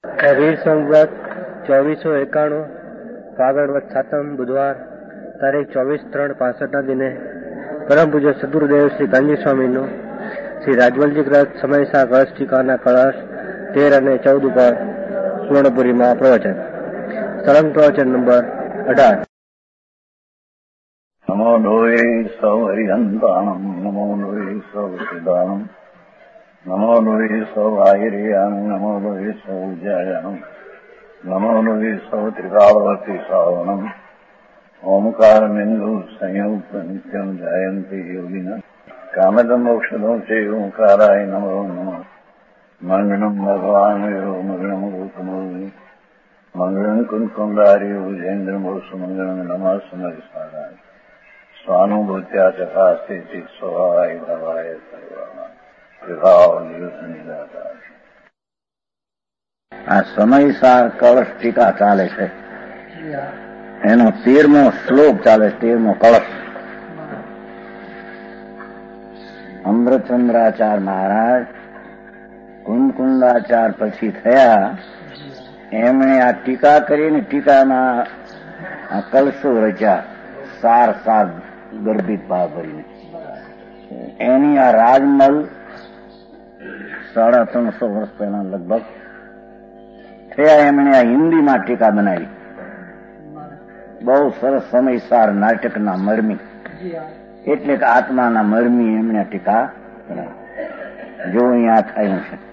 વીર સંવત 2491 ફાગણ વદ સાતમ બુધવાર તારીખ 24/3/65 દિને પરમ પૂજ્ય સદગુરુદેવ શ્રી ગાંધી સ્વામીનું શ્રી રાજવલજી ગ્રસ્ત સમયસા કળશ ટીકાના કળશ 13 અને 14 ઉપર સુવર્ણપુરીમાં પ્રવચન. સળંગ પ્રવચન નંબર 18. નમો લોહે સૌ હરિહંતાણમ નમો લોહે સૌ સિદ્ધાનમ નમો લોહે સૌ આયર્યામ નમો લોહે સૌ જયામ નમો લોહે સૌ ત્રિકાળવતી શ્રાવણમ ઓમકાર બિંદુ સંયુક્ત નિત્યમ જયંતી યોગિના કામદમ મોક્ષદો છે ઓંકારાય નમો નમઃ. મંગળમ ભગવાન મંગળમ ગૌતમો મંગળમ કુંકુંડાર્યો જૈન્દ્રમો સુમંગળમ નમઃ સમરિસ્મરાય સ્વાનુભૂત્યા ચકાસ્તે ચિત સ્વભાવાય ભવાય સર્વમાં. આ સમયસાર કળશ ટીકા ચાલે છે, એનો 13મો શ્લોક ચાલે, 13મો કળશ. અમૃતચંદ્રાચાર્ય મહારાજ કુંદકુંદાચાર્ય પછી થયા, એમણે આ ટીકા કરીને ટીકાના આ કલશો રચ્યા, સાર ગર્ભિત ભાવ ભરીને. એની આ રાજમલ 350 વર્ષ પહેલા લગભગ થયા, એમણે આ હિન્દીમાં ટીકા બનાવી. બહુ સરસ સમયસાર નાટકના મરમી, એટલે કે આત્માના મરમી એમણે ટીકા બનાવી. જો અહીંયા થયું છે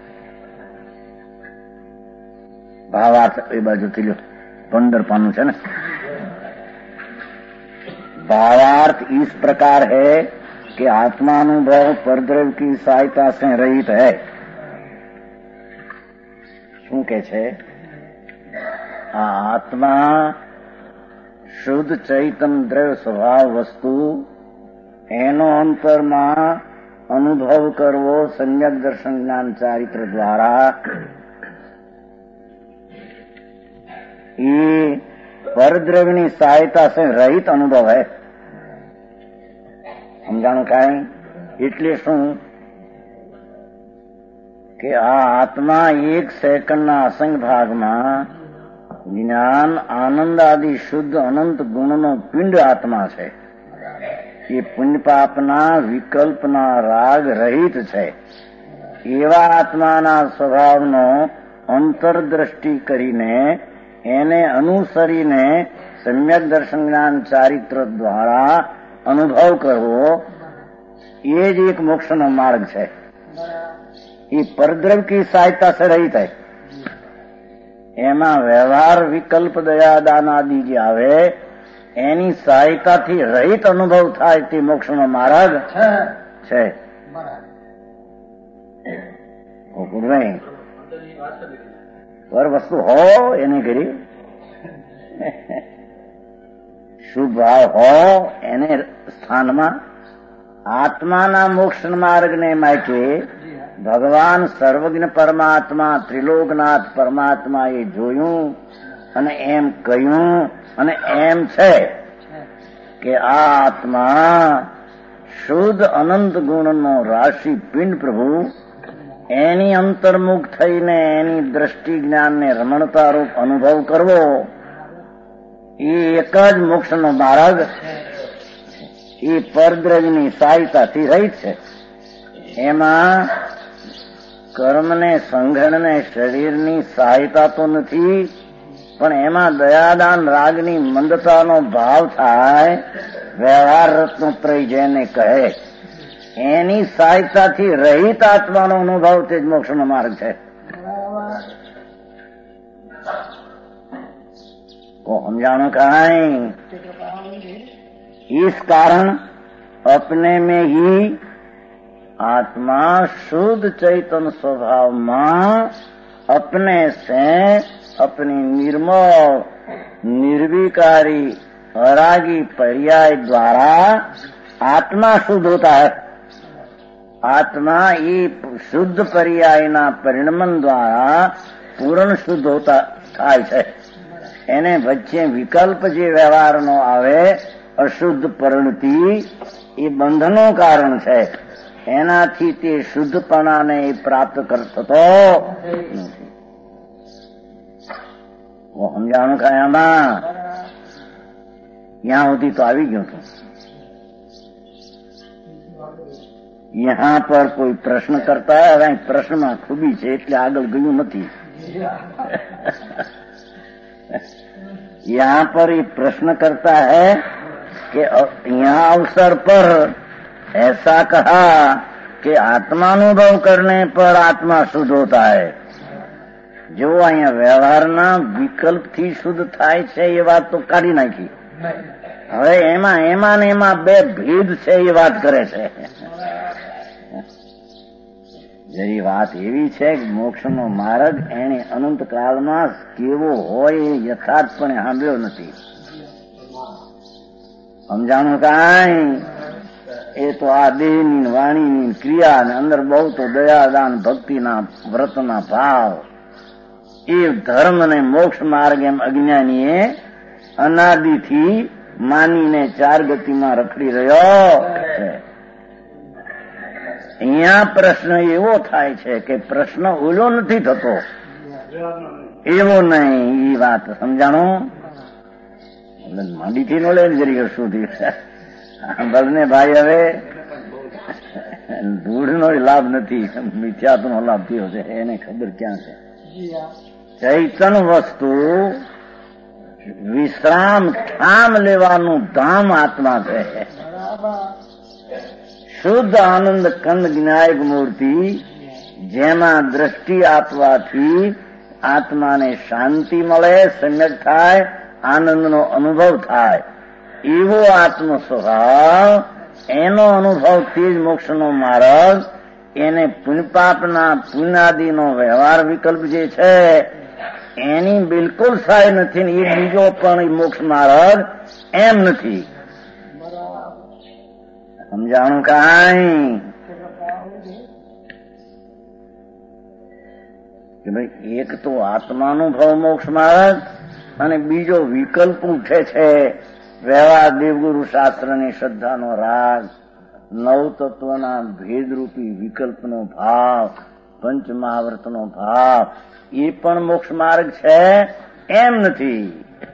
ભાવાર્થ, એ બાજુથી લો 15 પાનું છે ને. भावार्थ इस प्रकार है कि आत्मानुभव परद्रव्य की सहायता से रहित है. શું કે છે? આ આત્મા શુદ્ધ ચૈતન દ્રવ્ય સ્વભાવ વસ્તુ, એનો અંતરમાં અનુભવ કરવો સમ્યક દર્શન જ્ઞાન ચારિત્ર દ્વારા, એ પરદ્રવ્યની સહાયતા से रहित अनुभव है. સમજાણું કાંઈ? એટલે શું કે આ આત્મા 1 સેકન્ડના અસંગ ભાગમાં જ્ઞાન આનંદ આદિ શુદ્ધ અનંત ગુણનો પિંડ આત્મા છે. એ પુણ્ય પાપના વિકલ્પના રાગ રહિત છે. એવા આત્માના સ્વભાવનો અંતરદ્રષ્ટિ કરીને, એને અનુસરીને સમ્યક દર્શન જ્ઞાન ચારિત્ર દ્વારા અનુભવ કરવો, એ જ એક મોક્ષનો માર્ગ છે. એ પરદ્રવ્ય કી સહાયતા સે રહિત है. એમાં વ્યવહાર વિકલ્પ દયા દાન આદિ જે આવે, એની સહાયતાથી રહિત અનુભવ થાય, તે મોક્ષનો માર્ગ છે. પર વસ્તુ હો એને કરી, શુભ ભાવ હો એને સ્થાનમાં, આત્માના મોક્ષ માર્ગને માટે ભગવાન સર્વજ્ઞ પરમાત્મા ત્રિલોકનાથ પરમાત્મા એ જોયું અને એમ કહ્યું, અને એમ છે કે આ આત્મા શુદ્ધ અનંત ગુણનો રાશિ પિંડ પ્રભુ, એની અંતર્મુખ થઈને એની દ્રષ્ટિ જ્ઞાનને રમણતા રૂપ અનુભવ કરવો, એ એક જ મોક્ષનો માર્ગ, એ પરદ્રવ્યની સહાયતાથી રહિત છે. એમાં કર્મને સંઘનને શરીરની સહાયતા તો નથી, પણ એમાં દયાદાન રાગની મંદતાનો ભાવ થાય, વ્યવહાર રત્નોત્રય જેને કહે, એની સહાયતાથી રહિત આત્માનો અનુભવ તે જ મોક્ષનો માર્ગ છે. समझाना कहा है. इस कारण अपने में ही आत्मा शुद्ध चैतन स्वभाव में अपने से अपनी निर्मल निर्विकारी अरागी पर्याय द्वारा आत्मा शुद्ध होता है. आत्मा ये शुद्ध पर्यायना परिणमन द्वारा पूर्ण शुद्ध होता થાય છે. એને વચ્ચે વિકલ્પ જે વ્યવહારનો આવે, અશુદ્ધ પરિણતિ, એ બંધનું કારણ છે. એનાથી તે શુદ્ધપણાને પ્રાપ્ત થતો નથી. वो સમજાણું કયામાં यहाँ होती तो આવી ગયો તું। यहाँ पर कोई प्रश्न करता है, હવે પ્રશ્નમાં ખૂબી છે એટલે આગળ ગયું નથી। यहाँ पर ये प्रश्न करता है कि यहाँ अवसर पर ऐसा कहा कि आत्मानुभव करने पर आत्मा शुद्ध होता है। जो અહીંયા વ્યવહારના વિકલ્પથી શુદ્ધ થાય છે એ વાત તો કાઢી નાખી। હવે એમાં ને એમાં બે ભેદ છે એ વાત કરે છે। જરી વાત એવી છે કે મોક્ષનો માર્ગ એને અનંત કાળમાં કેવો હોય એ યથાર્થપણે સાંભળ્યો નથી। સમજાણું કાંઈ? એ તો આ દેહની વાણીની ક્રિયા ને અંદર બહુ તો દયાદાન ભક્તિના વ્રતના ભાવ એ ધર્મ ને મોક્ષ માર્ગ એમ અજ્ઞાનીએ અનાદિથી માનીને ચાર ગતિમાં રખડી રહ્યો છે। અહીંયા પ્રશ્ન એવો થાય છે કે પ્રશ્ન ઓલો નથી થતો એવો નહીં। એ વાત સમજાણું? માંડીથી નો લે જરી સુધી બળને ભાઈ હવે ધૂળનો લાભ નથી, મિથ્યાત્વનો લાભ થયો છે એને ખબર ક્યાં છે। ચૈતન વસ્તુ વિશ્રામ ઠામ લેવાનું ધામ આત્મા છે। શુદ્ધ આનંદ કંદ જ્ઞાયક મૂર્તિ જેમાં દ્રષ્ટિ આપવાથી આત્માને શાંતિ મળે, સમ્યક થાય, આનંદનો અનુભવ થાય એવો આત્મ સ્વભાવ, એનો અનુભવ તે જ મોક્ષનો માર્ગ। એને પુણ્યપાપના પુણ્યાદિનો વ્યવહાર વિકલ્પ જે છે એની બિલકુલ સહાય નથી ને એ બીજો પણ મોક્ષ માર્ગ એમ નથી। સમજાણું કાંઈ? કે ભાઈ એક તો આત્માનુભવ મોક્ષ માર્ગ અને બીજો વિકલ્પ ઉઠે છે વ્યવહાર દેવગુરુ શાસ્ત્રની શ્રદ્ધાનો રાગ, નવ તત્વના ભેદરૂપી વિકલ્પનો ભાવ, પંચ મહાવ્રતનો ભાવ એ પણ મોક્ષ માર્ગ છે એમ નથી।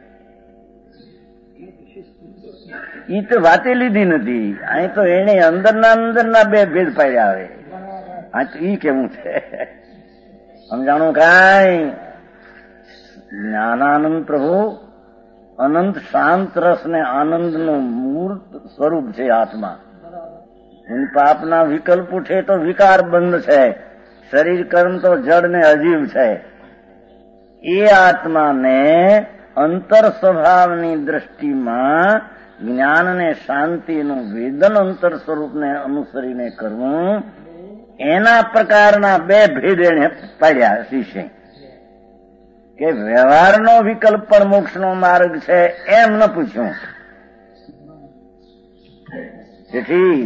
ઈ તો વાતે લીધી નથી। અહીં તો એને અંદરના બે ભેદ પાડ્યા આવે। આ તો ઈ કેવું છે? સમજાણું કાંઈ? જ્ઞાનાનંદ પ્રભુ અનંત શાંત રસ ને આનંદનું મૂર્ત સ્વરૂપ છે આત્મા। પાપના વિકલ્પ ઉઠે તો વિકાર બંધ છે, શરીર કર્મ તો જડ ને અજીવ છે। એ આત્માને અંતર સ્વભાવની દ્રષ્ટિમાં જ્ઞાન ને શાંતિનું વેદન અંતર સ્વરૂપને અનુસરીને કરવું, એના પ્રકારના બે ભેદ એને પાડ્યા શિષ્ય। કે વ્યવહારનો વિકલ્પ પણ મોક્ષનો માર્ગ છે એમ ન પૂછ્યું। તેથી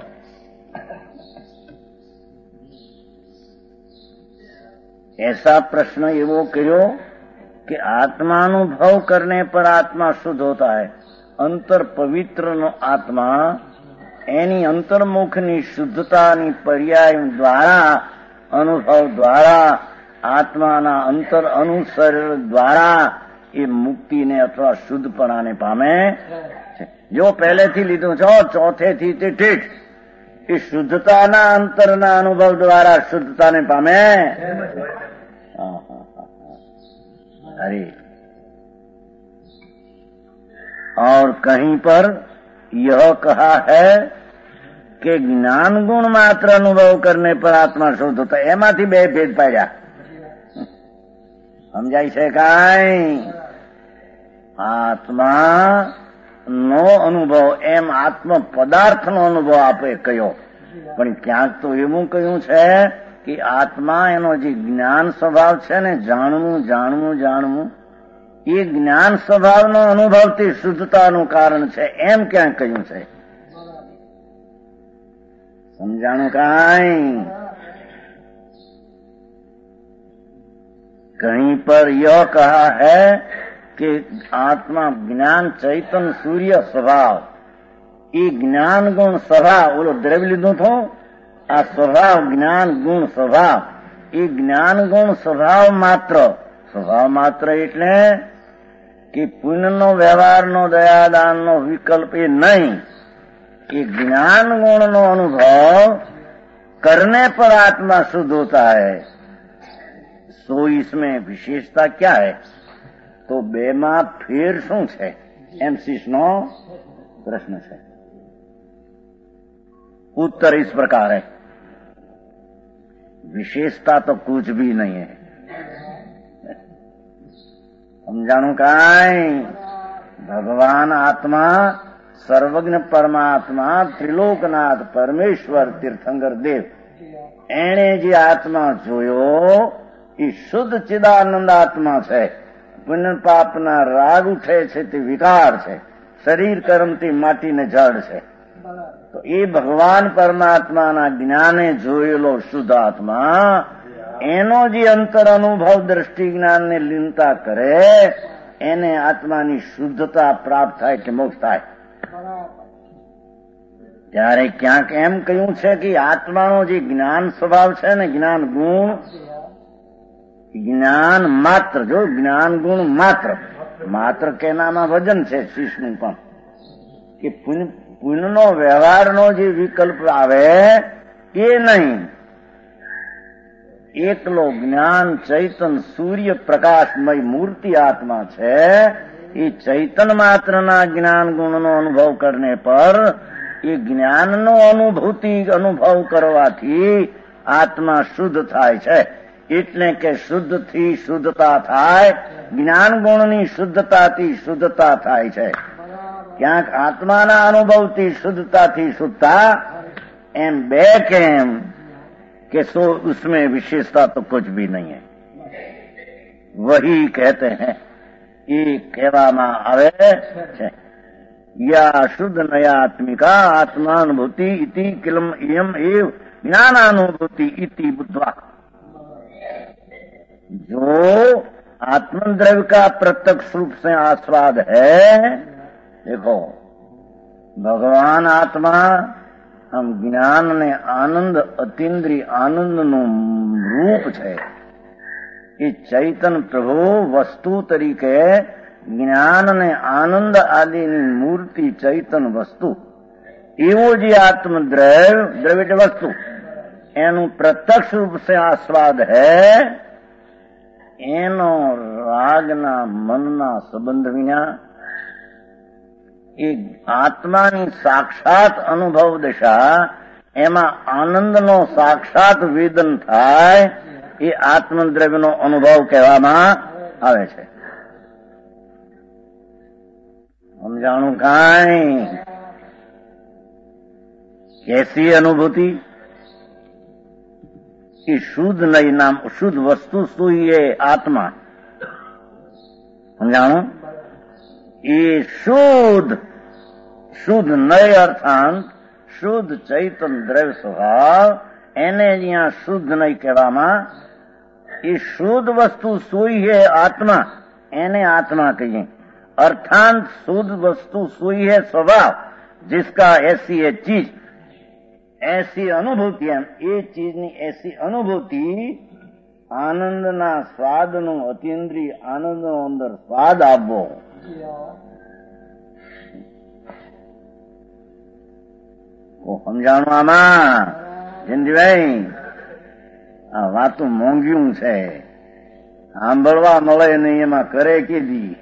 ऐसा प्रश्न एवो કર્યો कि आत्मानुभव करने पर आत्मा शुद्ध होता है। अंतर पवित्र नो आत्मा एनी अंतर्मुखनी शुद्धतानी पर्याय द्वारा, अनुभव द्वारा, आत्माना अंतर अनुसर द्वारा એ મુક્તિને અથવા શુદ્ધપણાને પામે છે। જો પહેલેથી લીધું છો ચોથેથી તે ઠીક એ શુદ્ધતાના અંતરના અનુભવ દ્વારા શુદ્ધતાને પામે। अरे और कहीं पर यह कहा है कि ज्ञान गुण मात्र अनुभव करने पर आत्मा शुद्ध होता है। एमांथी बे भेद पाड्या। समझाय छे काई? आत्मा नो अनुभव एम आत्म पदार्थ नो अनुभव आपे कह्यो, पण क्यांक तो एवं कह्युं छे कि आत्मा एनो जे ज्ञान स्वभाव छे ने जाणવું એ જ્ઞાન સ્વભાવનો અનુભવ તે શુદ્ધતાનું કારણ છે એમ ક્યાં કહ્યું છે? સમજાણું કાંઈ? कहीं पर यह कहा है कि आत्मा ज्ञान चैतन सूर्य स्वभाव, ये ज्ञान गुण स्वभाव बोलो द्रव्य लीधुं थो आ स्वभाव ज्ञान गुण स्वभाव, ये ज्ञान गुण स्वभाव मात्र સ્વભાવ માત્ર એટલે કે પુણ્યનો વ્યવહારનો દયાદાનનો વિકલ્પ એ નહીં, कि ज्ञान गुण नो अनुभव करने पर आत्मा शुद्ध होता है। सो इसमें विशेषता क्या है? तो बेमा फेर શું છે એમ શિષ્યનો પ્રશ્ન છે। उत्तर इस प्रकार है, विशेषता तो कुछ भी नहीं है। समझाणु काई, भगवान आत्मा सर्वज्ञ परमात्मा त्रिलोकनाथ परमेश्वर तीर्थंकर देव एणे जे आत्मा जोयो એ શુદ્ધ ચિદાનંદ આત્મા છે। પુણ્ય પાપના રાગ ઉઠે છે તે વિકાર છે, શરીર કર્મથી માટીને જડ છે। તો એ ભગવાન પરમાત્માના જ્ઞાને જોયેલો શુદ્ધ આત્મા એનો જે અંતર અનુભવ દ્રષ્ટિ જ્ઞાનને લીનતા કરે એને આત્માની શુદ્ધતા પ્રાપ્ત થાય કે મોક્ષ થાય। ત્યારે ક્યાંક એમ કહ્યું છે કે આત્માનો જે જ્ઞાન સ્વભાવ છે ને, જ્ઞાન ગુણ, જ્ઞાન માત્ર, જો જ્ઞાન ગુણ માત્ર કેનામાં વજન છે શીશનું પણ, કે પુણ્યનો વ્યવહારનો જે વિકલ્પ આવે એ નહીં, એકલો જ્ઞાન ચૈતન સૂર્ય પ્રકાશમય મૂર્તિ આત્મા છે। એ ચૈતન માત્રના જ્ઞાન ગુણનો અનુભવ કરને પર એ જ્ઞાનનો અનુભવ કરવાથી આત્મા શુદ્ધ થાય છે। એટલે કે શુદ્ધથી શુદ્ધતા થાય, જ્ઞાન ગુણની શુદ્ધતાથી શુદ્ધતા થાય છે। ક્યાંક આત્માના અનુભવથી શુદ્ધતાથી શુદ્ધતા એમ બે કેમ કે सो उसमें विशेषता तो कुछ भी नहीं है। वही कहते हैं, ये કહેવામાં આવે છે, યા શુદ્ધ નયાત્મિકા આત્માનુભૂતિ ઇતિ કિલમ એમ એવ જ્ઞાનાનુભૂતિ ઇતિ बुद्ध्वा। जो आत्मद्रव्य का प्रत्यक्ष रूप से आस्वाद है, देखो भगवान आत्मा આમ જ્ઞાન ને આનંદ અતિન્દ્રિય આનંદનું રૂપ છે। એ ચૈતન પ્રભુ વસ્તુ તરીકે જ્ઞાન ને આનંદ આદિની મૂર્તિ ચૈતન વસ્તુ, એવો જે આત્મદ્રવ્ય એટલે વસ્તુ એનું પ્રત્યક્ષ રૂપ સે આસ્વાદ હૈ, એનો રાગના મનના સંબંધ વિના એ આત્માની સાક્ષાત અનુભવ દશા, એમાં આનંદનો સાક્ષાત વેદન થાય, એ આત્મદ્રવ્યનો અનુભવ કહેવામાં આવે છે। સમજાણું કાંઈ? कैसी अनुभूति? कि शुद्ध नहीं नाम, शुद्ध वस्तु सुई है आत्मा। समझाणु? ये શુદ્ધ નય અર્થાંત શુદ્ધ ચૈતન દ્રવ્ય સ્વભાવ, એને જ્યાં શુદ્ધ નય કહેવામાં, એ શુદ્ધ વસ્તુ સુઈ है आत्मा, એને आत्मा कहिए। अर्थांत शुद्ध वस्तु सुई है स्वभाव, जिसका ऐसी है चीज, ऐसी अनुभूति, એ ચીજની ऐसी અનુભૂતિ આનંદના સ્વાદનો અતિન્દ્રિય આનંદનો અંદર સ્વાદ આપવો। સમજાણું આમાં જયંતિભાઈ? આ વાતો મોંઘ્યું છે, સાંભળવા મળે નહીં, એમાં કરે કેદી?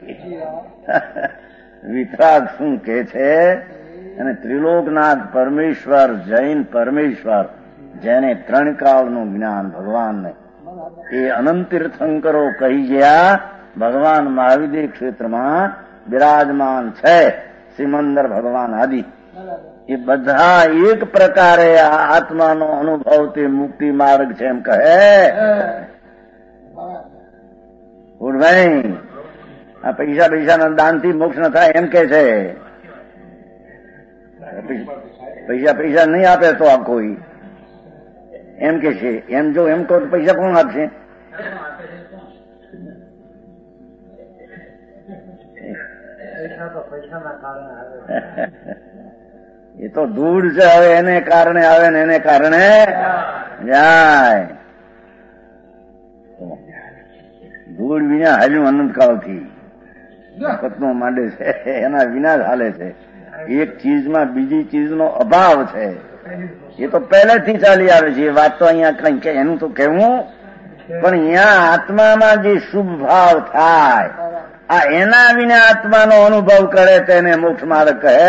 વિતરાગ શું કે છે? અને ત્રિલોકનાથ પરમેશ્વર, જૈન પરમેશ્વર, જેને ત્રણ કાળનું જ્ઞાન ભગવાનને, એ અનંત તીર્થંકરો કહી ગયા, ભગવાન મહાવિદ્ય ક્ષેત્રમાં બિરાજમાન છે, સિમંદર ભગવાન આદિ, એ બધા એક પ્રકારે આ આત્માનો અનુભવ તે મુક્તિ માર્ગ છે એમ કહે। ભાઈ, આ પૈસાના દાનથી મોક્ષ ન થાય એમ કે છે। પૈસા નહીં આપે તો આ કોઈ એમ કે છે, એમ જો એમ કહો તો પૈસા કોણ આપશે? એ તો ધૂળ છે, હવે એને કારણે આવે ને એને કારણે જાય। ધૂળ વિના હાલ્યું અનંતકાળથી પત્નો માંડે છે, એના વિના જ હાલે છે. એક ચીજમાં બીજી ચીજનો અભાવ છે, એ તો પહેલેથી ચાલી આવે છે. એ વાત તો અહીંયા કઈ એનું તો કહેવું, પણ અહીંયા આત્મામાં જે શુભ ભાવ થાય, આ એના વિના આત્માનો અનુભવ કરે તેને મોક્ષ માર્ગ કહે.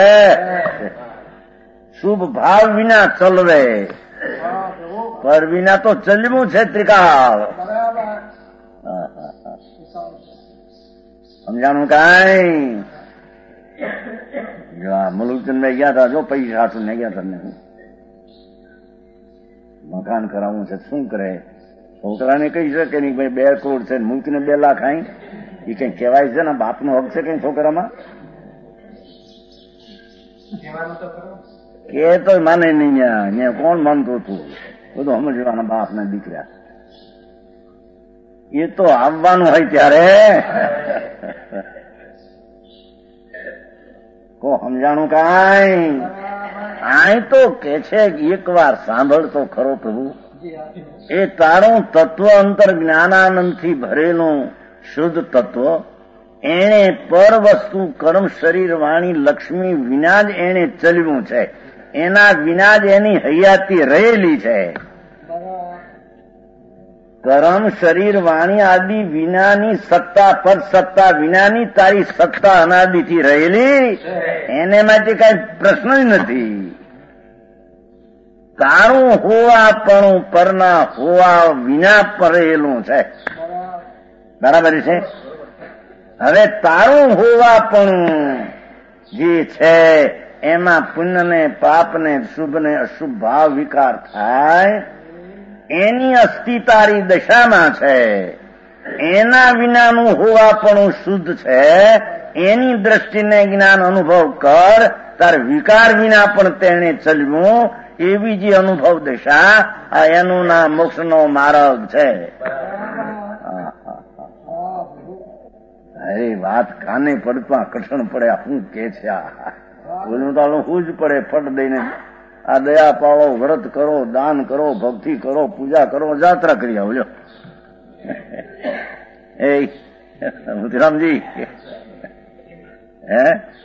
શુભ ભાવ વિના ચલવે, પર વિના તો ચલવું છે ત્રિકાળ. સમજાણું કાંઈ? જો આ મુલુકચંદ મેં ગયા હતા, જો પૈસા હાથું ને ગયા હતા, મકાન કરાવવું છે, શું કરે? છોકરાને કહી શકે નહીં ભાઈ 2 કરોડ છે, મૂકીને 2 લાખ આઈ, એ કઈ કહેવાય છે ને? બાપનો હક છે કઈ છોકરામાં? કે તો માને નહીં. ત્યાં કોણ માનતું હતું? બધું સમજવાના બાપ ના દીકરા. એ તો આવવાનું હોય ત્યારે કો સમજાણું કાંઈ? આ તો કે છે એક વાર સાંભળ તો ખરો પ્રભુ, એ તારું તત્વ અંતર જ્ઞાનાનંદથી ભરેલું શુદ્ધ તત્વ, એને પર વસ્તુ કર્મ શરીર વાણી લક્ષ્મી વિના જ એને ચલવ્યું છે, એના વિના જ એની હયાતી રહેલી છે. કર્મ શરીર વાણી આદિ વિનાની સત્તા, પદ સત્તા વિનાની તારી સત્તા અનાદિથી રહેલી, એને માટે કઈ પ્રશ્ન જ નથી. તારું હોવાપણું પરના હોવા વિના રહેલું છે. બરાબર છે? હવે તારું હોવાપણું જે છે એમાં પુણ્ય ને પાપ ને શુભ ને અશુભ ભાવ વિકાર થાય, એની અસ્થિ તારી દશામાં છે. એના વિનાનું હોવાપણું શુદ્ધ છે, એની દ્રષ્ટિને જ્ઞાન અનુભવ કર, તાર વિકાર વિના પણ તેને ચલવું, એવી જે અનુભવ દશા, આ એનું નામ મોક્ષનો માર્ગ છે. અરે વાત કાને પડતા કઠણ પડે, શું કે છે? બોલું તો હું જ પડે ફટ દઈને. આ દયા પાળો, વ્રત કરો, દાન કરો, ભક્તિ કરો, પૂજા કરો, જાત્રા કરી આવો. લ્યો એ મુતીરામજી, હે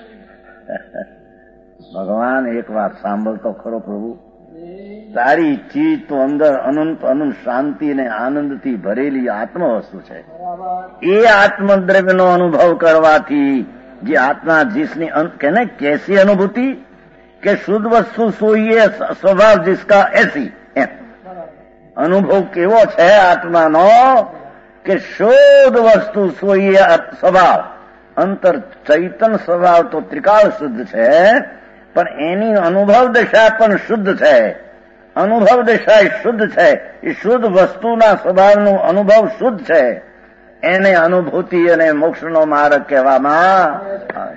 ભગવાન એક વાત સાંભળતો ખરો પ્રભુ, તારી ચીજ તો અંદર અનંત અનંત શાંતિ ને આનંદથી ભરેલી આત્મ વસ્તુ છે. એ આત્મદ્રવ્યનો અનુભવ કરવાથી જે આત્મા જીસની કેને કેસી અનુભૂતિ કે શુદ્ધ વસ્તુ સોઈએ સ્વભાવ જીસકા એસી, એમ અનુભવ કેવો છે આત્માનો કે શુદ્ધ વસ્તુ સોઈએ સ્વભાવ. અંતર ચૈતન સ્વભાવ તો ત્રિકાળ શુદ્ધ છે, પણ એની અનુભવ દશા પણ શુદ્ધ છે. અનુભવ દશા એ શુદ્ધ છે, એ શુદ્ધ વસ્તુના સ્વભાવનું અનુભવ શુદ્ધ છે, એને અનુભૂતિ અને મોક્ષનો માર્ગ કહેવામાં આવે.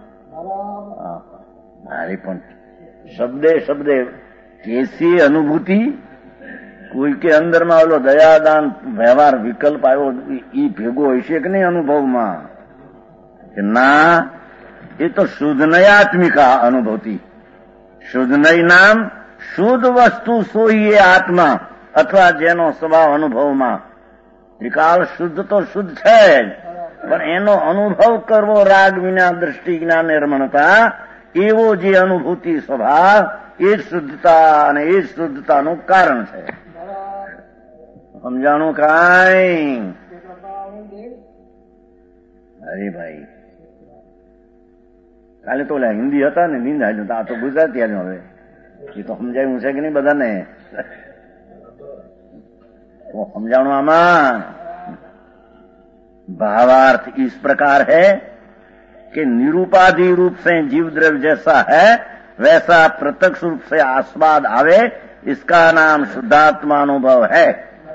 મારી પણ શબ્દે શબ્દે કેસી અનુભૂતિ, કોઈ કે અંદરમાં ઓલો દયાદાન વ્યવહાર વિકલ્પ આવ્યો એ ભેગો હશે કે નહીં અનુભવમાં? કે ના, એ તો શુદ્ધ નયાત્મિકા અનુભૂતિ. શુદ્ધ નય નામ શુદ્ધ વસ્તુ સોઈએ આત્મા, અથવા જેનો સ્વભાવ અનુભવમાં ત્રિકાળ શુદ્ધ તો શુદ્ધ છે જ, પણ એનો અનુભવ કરવો રાગ વિના દ્રષ્ટિ જ્ઞાન નિર્મણતા, એવો જે અનુભૂતિ સ્વભાવ, એ જ શુદ્ધતા અને એ જ શુદ્ધતાનું કારણ છે. સમજાણું કાંઈ? અરે ભાઈ, કાલે તો ઓલા હિન્દી હતા ને નીંદ આવ્યું, આ તો ગુજરાતી આવ્યું. હવે એ તો સમજાયું છે કે નહીં બધાને? समझाणु आमा भावार्थ इस प्रकार है कि निरूपाधि रूप से जीव द्रव्य जैसा है वैसा प्रत्यक्ष रूप से आस्वाद आवे, इसका नाम शुद्धात्मा अनुभव है।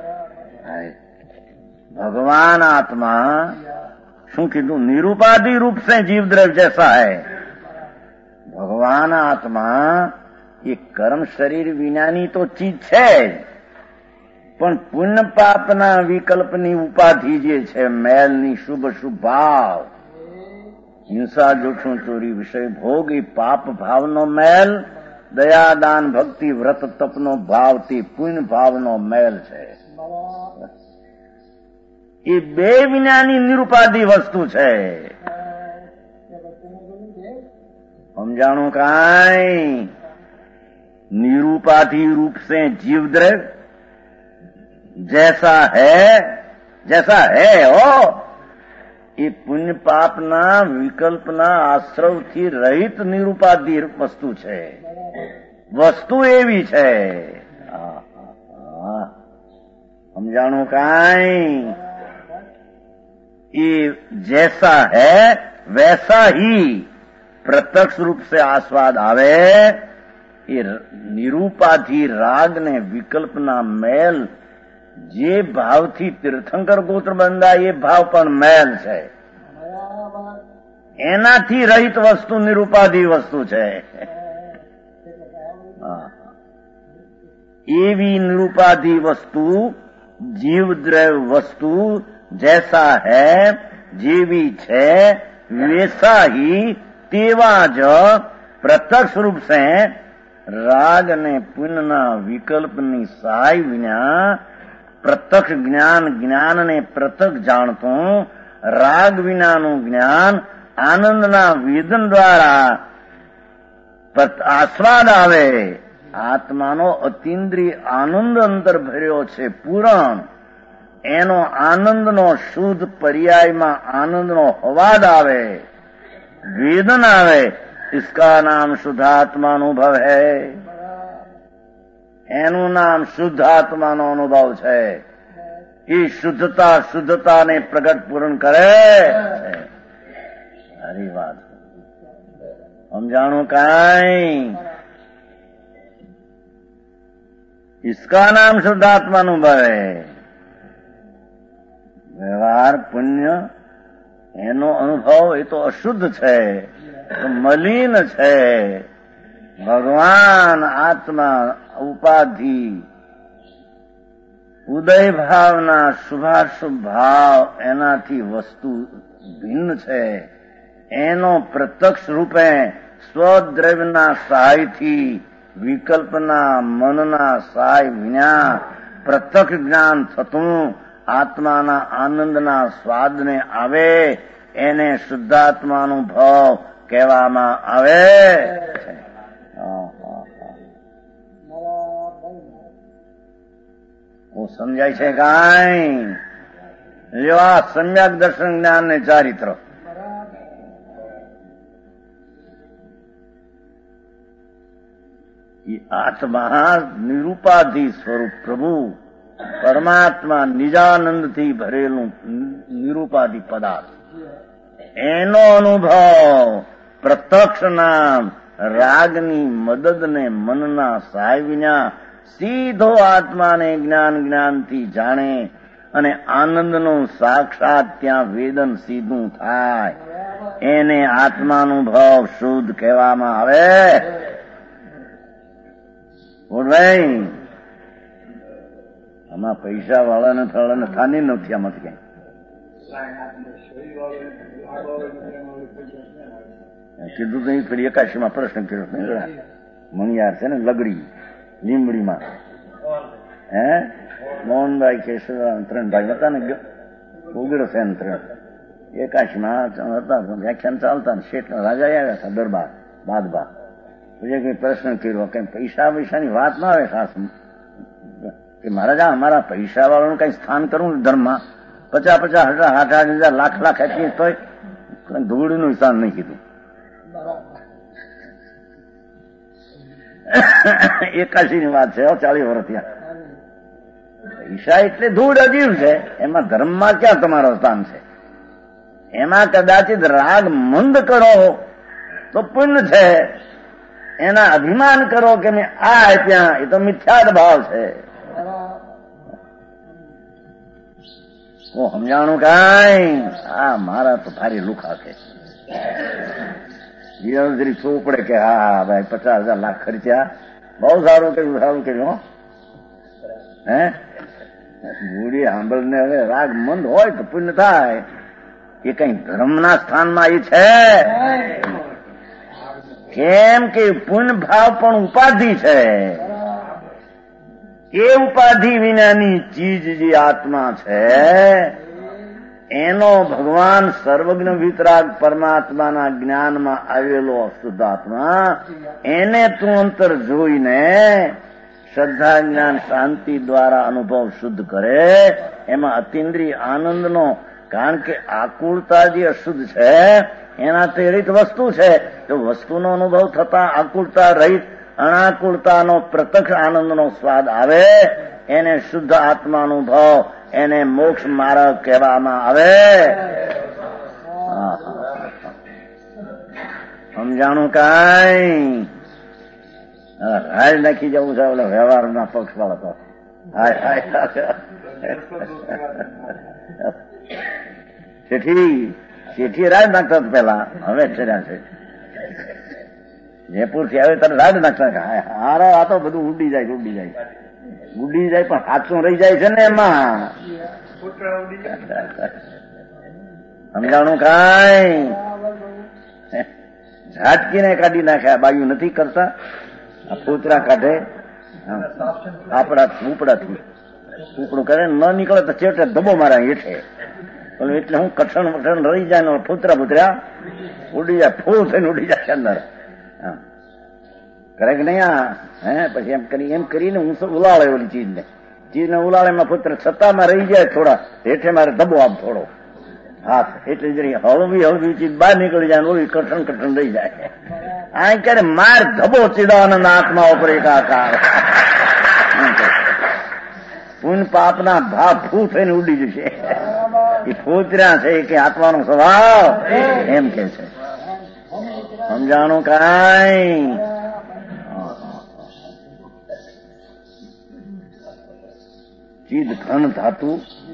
भगवान आत्मा शू कीधु निरूपाधि रूप से जीव द्रव्य जैसा है। भगवान आत्मा ये कर्म शरीर विनानी तो चीज है, पण पुण्य पापना विकल्पनी उपाधि जे छे मैलनी शुभ शुभ भाव हिंसा जोखम चोरी विषय भोग ई पाप भावनो मैल, दया दान भक्ति व्रत तपनो भाव ते पुण्य भावनो मैल छे। એ બે વિનાની નિરુપાધિ વસ્તુ છે. સમજાણું કાંઈ? निरूपाधि रूप से जीव द्रव्य जैसा है हो ये पुण्य पापना विकल्पना आश्रवથી રહિત નિરૂપાધિ વસ્તુ છે. વસ્તુ એવી છે. સમજાણું કાંઈ? ये जैसा है वैसा ही प्रत्यक्ष रूप से आस्वाद आवे. એ નિરૂપાધિ રાગ ને વિકલ્પના મેલ જે ભાવથી તીર્થંકર ગોત્ર બંધાય એ ભાવ પણ મેલ છે. એનાથી રહિત વસ્તુ નિરૂપાધિ વસ્તુ છે. એવી નિરૂપાધિ વસ્તુ જીવ દ્રવ્ય વસ્તુ જૈસા હૈ જેવી છે વૈસા ही તેવા જ પ્રત્યક્ષ રૂપ से રાગ અને પુણ્યના વિકલ્પની સહાય વિના પ્રત્યક્ષ જ્ઞાનને પ્રત્યક્ષ જાણતું રાગ વિનાનું જ્ઞાન આનંદના વેદન દ્વારા આસ્વાદ આવે. આત્માનો અતિન્દ્રિય આનંદ અંતર ભર્યો છે પૂરણ. એનો આનંદનો શુદ્ધ પર્યાયમાં આનંદનો અવાજ આવે, વેદન આવે. इसका नाम શુદ્ધાત્માનુભવ है. એનું નામ શુદ્ધાત્માનો અનુભવ છે. એ શુદ્ધતાને પ્રગટ પૂરણ કરે. સારી વાત. સમજાણું કાંઈ? इसका नाम શુદ્ધાત્માનુભવ है. વ્યવહાર પુણ્ય એનો અનુભવ એ તો અશુદ્ધ છે, મલિન છે. ભગવાન આત્મા ઉપાધિ ઉદય ભાવના શુભાશુભ ભાવ એનાથી વસ્તુ ભિન્ન છે. એનો પ્રત્યક્ષ રૂપે સ્વદ્રવ્યના સહાયથી વિકલ્પના મનના સહાય વિના પ્રત્યક્ષ જ્ઞાન થતું આત્માના આનંદના સ્વાદને આવે એને શુદ્ધાત્માનુભવ કહેવામાં આવે. સમજાય છે કાંઈ? આ સમ્યક દર્શન જ્ઞાન ને ચારિત્ર આત્મા નિરૂપાધિ સ્વરૂપ પ્રભુ પરમાત્મા નિજાનંદથી ભરેલું નિરૂપાધિ પદાર્થ એનો અનુભવ પ્રત્યક્ષ નામ રાગની મદદને મનના સહાય વિના સીધો આત્માને જ્ઞાનથી જાણે અને આનંદનું સાક્ષાત ત્યાં વેદન સીધું થાય એને આત્માનુભવ શુદ્ધ કહેવામાં આવે. ભાઈ આમાં પૈસા વાળાને થવાને થાની નથી. આમાંથી કઈ કીધું તો પેલી એકાશીમાં પ્રશ્ન કર્યો મણિયાર છે ને લગડી લીમડીમાં મોહનભાઈ કેશવ ત્રણ ભાઈ હતા ને ઉગ્રસેન ત્રણ એકાશીમાં હતા વ્યાખ્યાન ચાલતા ને શેઠ રાજા આવ્યા હતા દરબાર બાદબા પછી કઈ પ્રશ્ન કર્યો કઈ પૈસાની વાત ના આવે ખાસ કે મહારાજા અમારા પૈસા વાળાનું કઈ સ્થાન કરવું ધર્મમાં 50,000 8,000 લાખ આપીએ તોય ધૂળનું સ્થાન નહીં કીધું. એકાશી ની વાત છે 40 વર્ષ ત્યાં. પૈસા એટલે ધૂળ અજીવ છે, એમાં ધર્મમાં ક્યાં તમારો સ્થાન છે? એમાં કદાચિત રાગ મંદ કરો તો પુણ્ય છે, એના અભિમાન કરો કે મેં આ આપ્યા એ તો મિથ્યાદ ભાવ છે. સમજાણું કાંઈ? આ મારા તો ભારી લુખા છે. જરી ચોપડે કે હા ભાઈ 50,000 લાખ ખર્ચ્યા, બહુ સારું કર્યું. મૂડી સાંભળને હવે રાગ મંદ હોય તો પુણ્ય થાય. એ કઈ ધર્મના સ્થાનમાં એ છે? કેમ કે પુણ્ય ભાવ પણ ઉપાધિ છે. એ ઉપાધિ વિનાની ચીજ જે આત્મા છે એનો ભગવાન સર્વજ્ઞ વિતરાગ પરમાત્માના જ્ઞાનમાં આવેલો શુદ્ધાત્મા એને તું અંતર જોઈને શ્રદ્ધા જ્ઞાન શાંતિ દ્વારા અનુભવ શુદ્ધ કરે. એમાં અતિન્દ્રિય આનંદનો, કારણ કે આકુળતા જે અશુદ્ધ છે એનાથી રહિત વસ્તુ છે. જો વસ્તુનો અનુભવ થતા આકુળતા રહિત અનાકુળતાનો પ્રત્યક્ષ આનંદનો સ્વાદ આવે એને શુદ્ધ આત્માનુભવ, એને મોક્ષ માર્ગ કહેવામાં આવે. સમજાણું કાંઈ? હાલ નાખી જવું છે ઓલા વ્યવહારના પક્ષ વાળા તો. શેઠી રાજ નાખતા પેલા, હવે ચર્યા છે જયપુર થી આવે ત્યારે રાજ નાખતા. હારા આ તો બધું ઉડી જાય પણ હાથું રહી જાય છે ને એમાં. સમજાણું કાંઈ? ઝાટકીને કાઢી નાખ્યા, બાયું નથી કરતા. આ ફૂતરા કાઢે આપડા ઉપડાથી ઉપડું કરે, ન નીકળે તો ચેટે ધબો મારા હેઠે. એટલે હું કઠણ રહી જાય ને ફૂતરા ઉડી જાય, ફૂલ થઈને ઉડી જાય અંદર. કરે કે નહીં આ? પછી એમ કરીને હું ઉલાળે ઓલી ચીજને ઉલાળે એમાં પુત્ર છતાંમાં રહી જાય થોડા હેઠે મારે ધબો આમ થોડો હાથ, એટલે જરી હળવી ચીજ બહાર નીકળી જાય, ઓલી કઠણ રહી જાય. આ ક્યારે માર ધબો ચિદાનંદ આત્મા ઉપર એકાકાર. પૂન પાપના ભાવ ફૂ થઈને ઉડી જશે. એ ફૂતર્યા છે કે આત્માનો સ્વભાવ એમ કે છે. સમજાણું કાંઈ? ચિદ ઘન ધાતુ,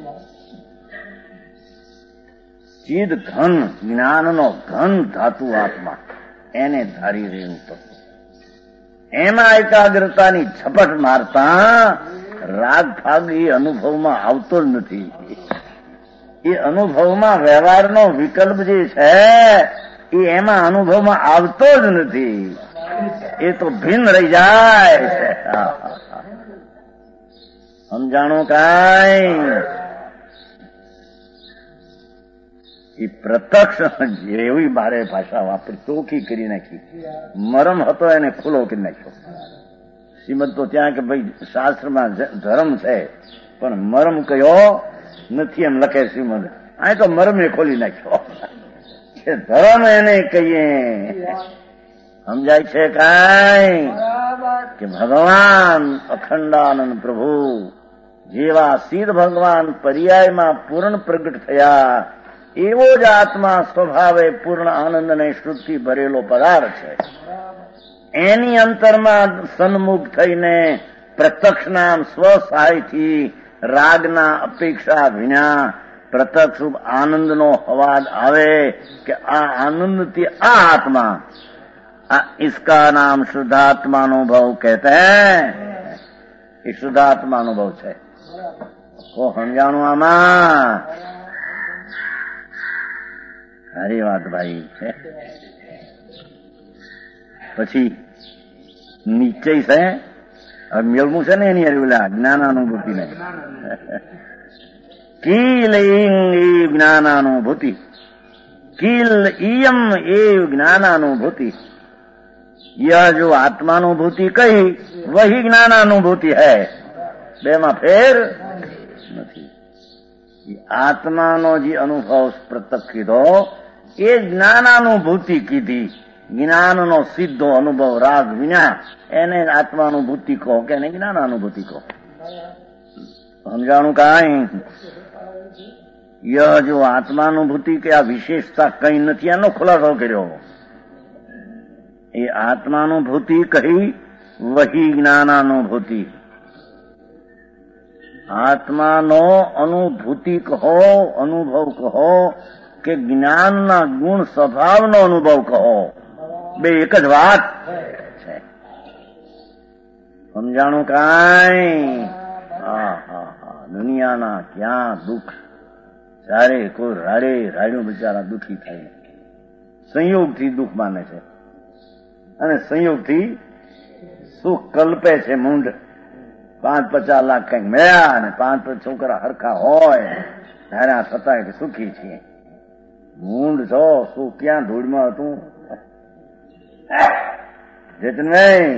ચિદ ઘન જ્ઞાનનો ઘન ધાતુ આત્મા, એને ધારી રહ્યું તત્વ. એમાં એકાગ્રતાની ઝપટ મારતા રાગ ભાગ એ અનુભવમાં આવતો જ નથી. એ અનુભવમાં વ્યવહારનો વિકલ્પ જે છે એ એમાં અનુભવમાં આવતો જ નથી. એ તો ભિન્ન રહી જાય છે. સમજાણું કાંઈ? એ પ્રત્યક્ષ એવી બારે ભાષા વાપરી, ચોખ્ખી કરી નાખી. મરમ હતો એને ખુલ્લો કરી નાખ્યો. શ્રીમદ તો ત્યાં કે ભાઈ શાસ્ત્રમાં ધર્મ છે પણ મરમ કયો નથી એમ લખે શ્રીમદ. આ તો મરમે ખોલી નાખ્યો કે ધર્મ એને કહીએ. સમજાય છે કાંઈ? કે ભગવાન અખંડાનંદ પ્રભુ જેવા સિદ્ધ ભગવાન પર્યાયમાં પૂર્ણ પ્રગટ થયા એવો જ આત્મા સ્વભાવે પૂર્ણ આનંદ અને શ્રુતિ ભરેલો પદાર્થ છે. એની અંતરમાં સન્મુખ થઈને પ્રત્યક્ષના સ્વસહાયથી રાગના અપેક્ષા વિના પ્રત્યક્ષ આનંદનો અવાજ આવે કે આ આનંદથી આ આત્મા, इसका नाम शुद्धात्मानुभव कहते हैं. એ શુદ્ધાત્માનુભવ છે. ઓ સમજાણું આમાં? સારી વાત ભાઈ છે. પછી નિશ્ચય છે, હવે મેળવું છે ને એની હરિલા જ્ઞાનાનુભૂતિ ને. કિલ એ જ્ઞાનાનુભૂતિ, કિલ ઇયમ એ જ્ઞાનાનુભૂતિ. यह जो आत्मानुभूति कही वही ज्ञानानुभूति है. બેમાં ફેર નથી. આત્માનો જે અનુભવ પ્રત્યક્ષ કીધો એ જ્ઞાનાનુભૂતિ કીધી. જ્ઞાનનો સીધો અનુભવ રાગ વિના એને આત્માનુભૂતિ કહો કે એને જ્ઞાનાનુભૂતિ કહો. સમજાણું કાંઈ? યહ જો આત્માનુભૂતિ કે આ વિશેષતા કઈ નથી એનો ખુલાસો કર્યો. એ આત્માનુભૂતિ કહી વહી જ્ઞાનાનુભૂતિ. આત્માનો અનુભૂતિ કહો, અનુભવ કહો કે જ્ઞાનના ગુણ સ્વભાવનો અનુભવ કહો, બે એક જ વાત છે. સમજાણું કાંઈ? દુનિયાના ક્યાં દુઃખ, જ્યારે કોઈ રાડ્યું બિચારા દુઃખી થાય, સંયોગથી દુઃખ માને છે અને સંયોગથી સુખ કલ્પે છે મૂંઢ. 5-50 લાખ કંઈક મળ્યા અને 5 છોકરા હરખા હોય ધાર્યા થતા સુખી છીએ. મૂંડ છો શું ક્યાં ધૂળમાં હતું જતનભાઈ?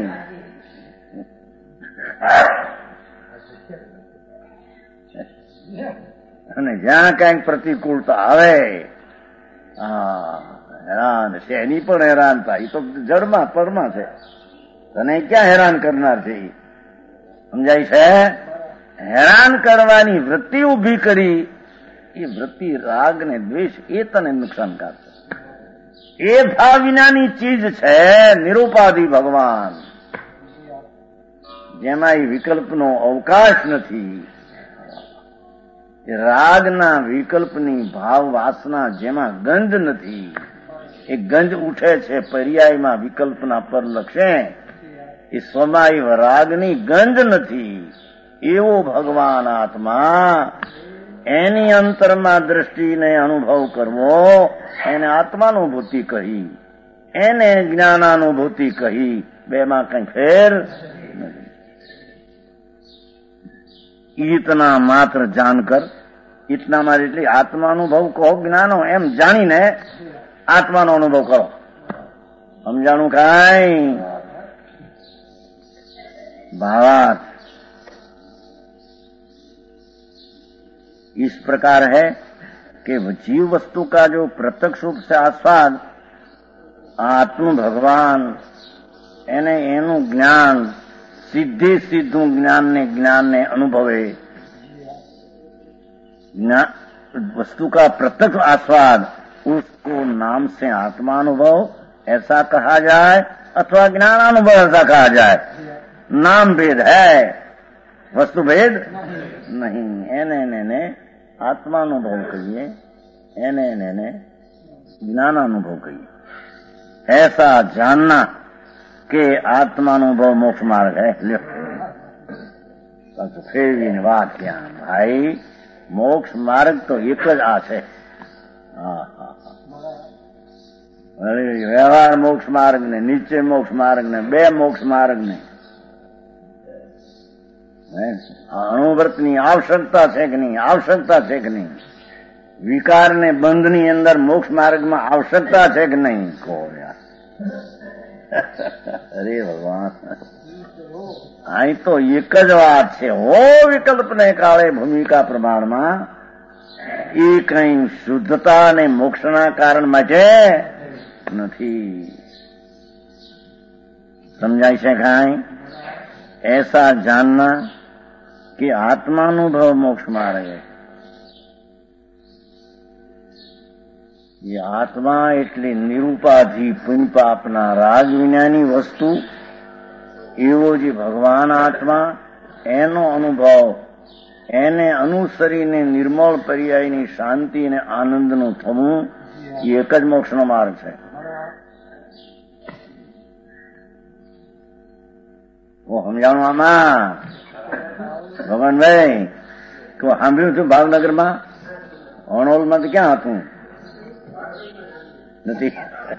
અને જ્યાં કઈક પ્રતિકૂળતા આવે હેરાન છે, એની પણ હેરાન થાય. એ તો જડમાં પરમાં છે, તને ક્યાં હેરાન કરનાર છે? સમજાય છે? હેરાન કરવાની વૃત્તિ ઉભી કરી, એ વૃત્તિ રાગ ને દ્વેષ એ તને નુકસાનકાર છે. એ ભાવ વિનાની ચીજ છે નિરૂપાધિ ભગવાન, જેમાં એ વિકલ્પનો અવકાશ નથી. રાગના વિકલ્પની ભાવ વાસના જેમાં ગંધ નથી, એ ગંધ ઉઠે છે પર્યાયમાં વિકલ્પના પર લક્ષે, એ સ્વમાય રાગની ગંધ નથી. એવો ભગવાન આત્મા, એની અંતરમાં દ્રષ્ટિને અનુભવ કરવો, એને આત્માનુભૂતિ કહી, એને જ્ઞાનાનુભૂતિ કહી. બેમાં કઈ ફેર નથી. ઈતના માત્ર જાણકર, ઈતના માત્ર એટલે આત્માનુભવ કહો, જ્ઞાનો એમ જાણીને આત્માનો અનુભવ કરો. સમજાણું કાંઈ? भावार्थ इस प्रकार है कि जीव वस्तु का जो प्रत्यक्ष रूप से आस्वाद आत्म भगवान एने एनु ज्ञान सीधे सीधू ज्ञान ने अनुभवे, वस्तु का प्रत्यक्ष आस्वाद उसको नाम से आत्मानुभव ऐसा कहा जाए अथवा ज्ञानानुभव ऐसा कहा जाए. नाम भेद है, वस्तु भेद नहीं. एने आत्मानुभव कहिए, एने ज्ञानानुभव कहिए. ऐसा जानना कि आत्मानुभव मोक्ष मार्ग है. तो फिर बात क्या भाई, मोक्ष मार्ग तो एक ज आ है. व्यवहार मोक्ष मार्ग ने, निश्चय मोक्ष मार्ग ने, बे मोक्ष मार्ग ने અણુવ્રતની આવશ્યકતા છે કે નહીં? આવશ્યકતા છે કે નહીં? વિકારને બંધની અંદર મોક્ષ માર્ગમાં આવશ્યકતા છે કે નહીં? કહો યાર. અરે ભગવાન, અહીં તો એક જ વાત છે હો, વિકલ્પને કાળે ભૂમિકા પ્રમાણમાં એ કઈ શુદ્ધતા અને મોક્ષના કારણ માટે નથી. સમજાય છે કાંઈ? ऐसा जानना कि आत्मानुभव मोक्ष मार्ग है. ये आत्मा એટલે નિરૂપાધિ પુણ્યપાપના રાગ વિનાની વસ્તુ, એવો જે ભગવાન આત્મા, એનો અનુભવ, એને અનુસરીને નિર્મળ પર્યાયની શાંતિ અને આનંદનું થવું, એ એક જ મોક્ષનો માર્ગ છે. वो समझाणु आमा ભગવાનભાઈ તો સાંભળ્યું છું ભાવનગરમાં અણોલમાં તો ક્યાં હતું નથી?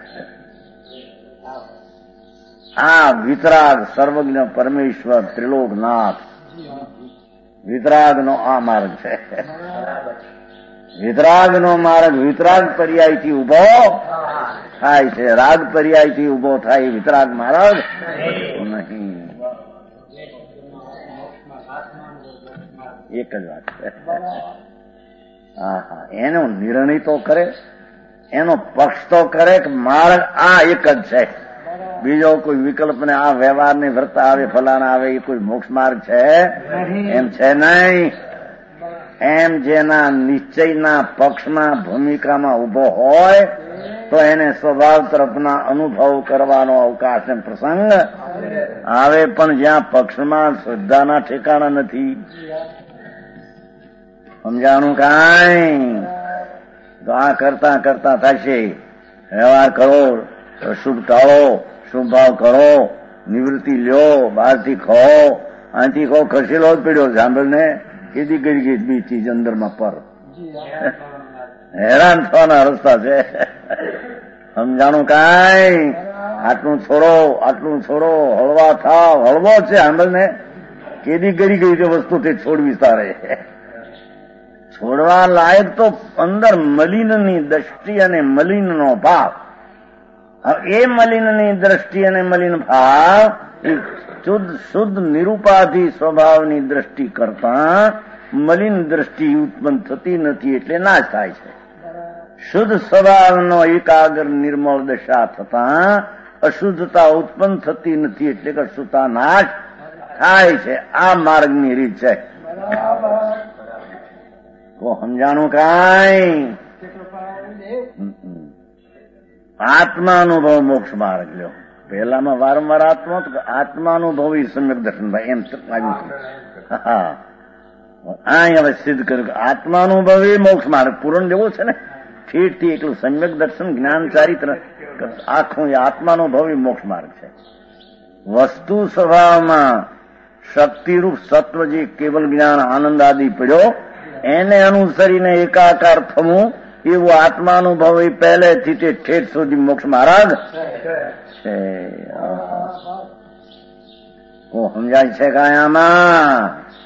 આ વિતરાગ સર્વજ્ઞ પરમેશ્વર ત્રિલોકનાથ, વિતરાગનો આ માર્ગ છે. વિતરાગનો માર્ગ વિતરાગ પર્યાયથી ઉભો થાય છે, રાગ પર્યાયથી ઉભો થાય વિતરાગ માર્ગ નહીં. એક જ વાત છે. એનો નિર્ણય તો કરે, એનો પક્ષ તો કરે કે માર્ગ આ એક જ છે, બીજો કોઈ વિકલ્પ ને આ વ્યવહારની વ્રત આવે ફલાના આવે એ કોઈ મોક્ષ માર્ગ છે એમ છે નહીં. એમ જેના નિશ્ચયના પક્ષમાં ભૂમિકામાં ઉભો હોય તો એને સ્વભાવ તરફના અનુભવ કરવાનો અવકાશ અને પ્રસંગ આવે, પણ જ્યાં પક્ષમાં શ્રદ્ધાના ઠેકાણા નથી. સમજાણું કાંઈ? તો આ કરતા કરતા થશે. વ્યવહાર કરો, શુભ ટાળો, શુભ ભાવ કરો, નિવૃત્તિ લ્યો, બહારથી ખો, અહીંથી ખો, ખસેલો જ પડ્યો સાંભળને કીધી કરી ગઈ બી ચીજ અંદરમાં પર હેરાન થવાના રસ્તા છે. સમજાણું કાંઈ? આટલું છોડો, આટલું છોડો, હળવા થાવ, હળવો છે સાંભળને. કેદી કરી ગઈ તે વસ્તુ તે છોડવી તારે. છોડવા લાયક તો અંદર મલિનની દ્રષ્ટિ અને મલિનનો ભાવ. એ મલિનની દ્રષ્ટિ અને મલિન ભાવ એ શુદ્ધ નિરૂપાધિ સ્વભાવની દ્રષ્ટિ કરતા મલિન દ્રષ્ટિ ઉત્પન્ન થતી નથી, એટલે નાશ થાય છે. શુદ્ધ સ્વભાવનો એકાગ્ર નિર્મળ દશા થતા અશુદ્ધતા ઉત્પન્ન થતી નથી, એટલે કે અશુદ્ધતા નાશ થાય છે. આ માર્ગની રીત છે. તો સમજાણું કાંઈ? આત્માનુભવ મોક્ષ માર્ગ લ્યો. પહેલામાં વારંવાર આત્માનુભવી સમ્યક દર્શન ભાઈ એમ આવ્યું. હા, અહીં હવે સિદ્ધ કર્યું કે આત્માનુભવી મોક્ષ માર્ગ પૂરણ જેવો છે ને, ઠીકથી એટલું સમ્યક દર્શન જ્ઞાન ચારિત્ર આખું આત્માનુભવી મોક્ષ માર્ગ છે. વસ્તુ સ્વભાવમાં શક્તિરૂપ સત્વ જે કેવલ જ્ઞાન આનંદ આદિ પડ્યો એને અનુસરીને એકાકાર થવું એવું આત્માનુભવ પહેલેથી તે ઠેઠ સુધી મોક્ષ માર્ગ છે. સમજાય છે કે આમાં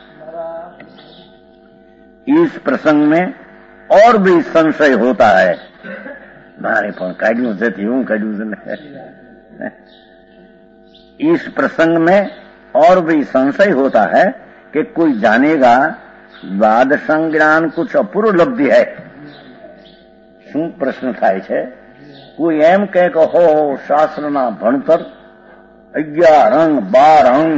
इस प्रसंग में और भी संशय होता है. मारे पण काढ्યું છે એવું કાઢ્યું છે ને. इस प्रसंग में और भी संशय होता है कि कोई जानेगा द्वादशं ज्ञान कुछ अपूर्व लब्धि है. શું પ્રશ્ન થાય છે? કોઈ એમ કહે કે હો શાસ્ત્રના ભણતર 11 અંગ 12 અંગ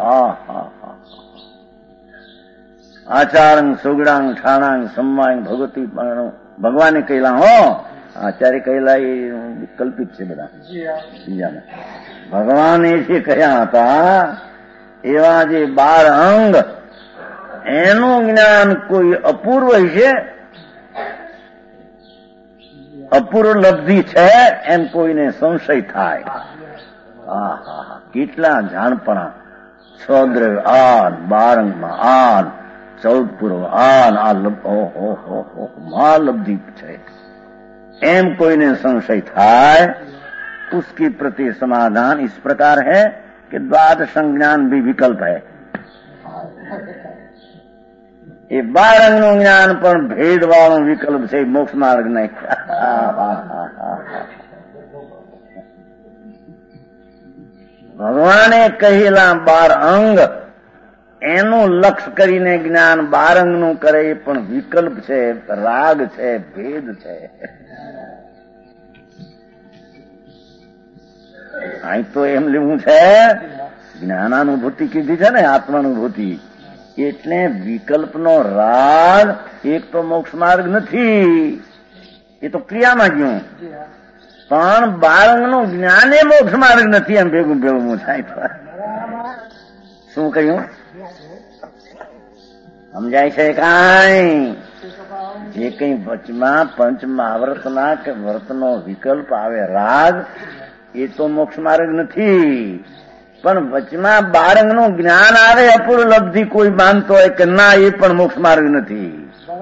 આચારંગ સુગડાંગ ઠાણાંગ સમ્માંગ ભગવતી ભગવાને કહેલા હો આચાર્ય કહેલા એ કલ્પિત છે બધા બીજાના. ભગવાને જે કહ્યા હતા એવા જે 12 અંગ એનું જ્ઞાન કોઈ અપૂર્વ છે, અપૂર્વ લબ્ધિ છે એમ કોઈને સંશય થાય. કેટલા જાણપણા 6 દ્રવ્ય આન 12 અંગમાં આન 14 પૂર્વ આન મહાલબ્ધિ છે એમ કોઈને संशय થાય उसके प्रति समाधान इस प्रकार है कि द्वादश ज्ञान भी विकल्प है. ये 12 अंगનું જ્ઞાન પણ ભેદ વાળો વિકલ્પ છે, મોક્ષ માર્ગ નહીં. ભગવાને કહેલા 12 અંગ એનું લક્ષ્ય કરીને જ્ઞાન 12 અંગનું કરે એ પણ વિકલ્પ છે, રાગ છે, ભેદ છે. અહીં તો એમ લેવું છે જ્ઞાનાનુભૂતિ કીધી છે ને, આત્માનુભૂતિ એટલે વિકલ્પનો રાગ એક તો મોક્ષ માર્ગ નથી, એ તો ક્રિયામાં ગયું. પણ 12 અંગનું જ્ઞાન એ મોક્ષ માર્ગ નથી એમ ભેગું ભેગું થાય. શું કહ્યું? સમજાય છે કાંઈ? જે કઈ વચમાં પંચમહાવર્તના કે વર્તનો વિકલ્પ આવે રાગ એ તો મોક્ષ માર્ગ નથી. પણ વચમાં 12 અંગનું જ્ઞાન આવે અપૂર્વ લબ્ધિ કોઈ માનતો હોય કે ના એ પણ મોક્ષ માર્ગ નથી.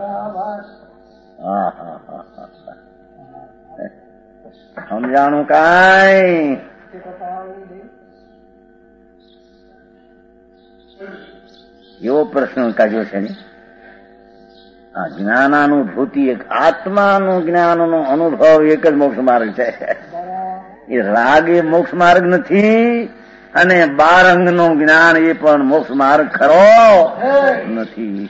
સમજાણું કાંઈ? એવો પ્રશ્ન કાઢ્યો છે ને. આ જ્ઞાનાનુભૂતિ એક આત્માનું જ્ઞાનનો અનુભવ એક જ મોક્ષ માર્ગ છે. એ રાગ એ મોક્ષ માર્ગ નથી અને 12 અંગનું જ્ઞાન એ પણ મોક્ષ માર્ગ ખરો નથી.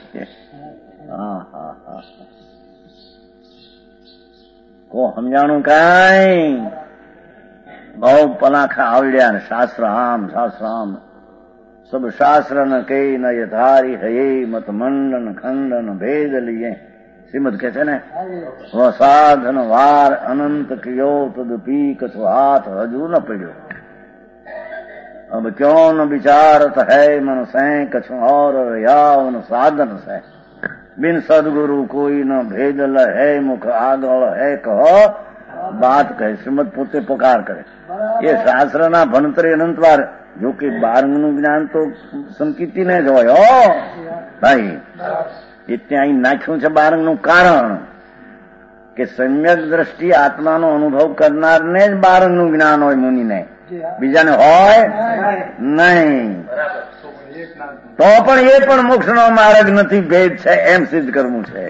કો સમજાણું કાંઈ? બહુ પલાખા આવડ્યા ને શાસ્ત્ર આમ સબ શાસ્ત્ર ન કઈ ન યથારી હે મત મંડન ખંડન ભેદ લીએ. શ્રીમદ કે છે ને સાધન વાર અનંત કયો તદપી કછો હાથ હજુ ન પડ્યો. अब क्यों न विचारत है मन से कछु और यावन साधन से बिन सदगुरु कोई न भेदल है मुख આગળ है कहो बात કહે. શ્રીમદ પોતે પકાર કરે. એ શાસ્ત્રના ભણતરે અનંતવાર જો કે 12 નું જ્ઞાન તો સંકિતિને જ હોય હો ભાઈ. એ ત્યાં નાખ્યું છે 12 નું કારણ કે સમ્યક દ્રષ્ટિ આત્માનો અનુભવ કરનારને જ 12 નું જ્ઞાન હોય, મુનિને બીજાને હોય નહીં. તો પણ એ પણ મોક્ષનો માર્ગ નથી, ભેદ છે એમ સિદ્ધ કરવું છે.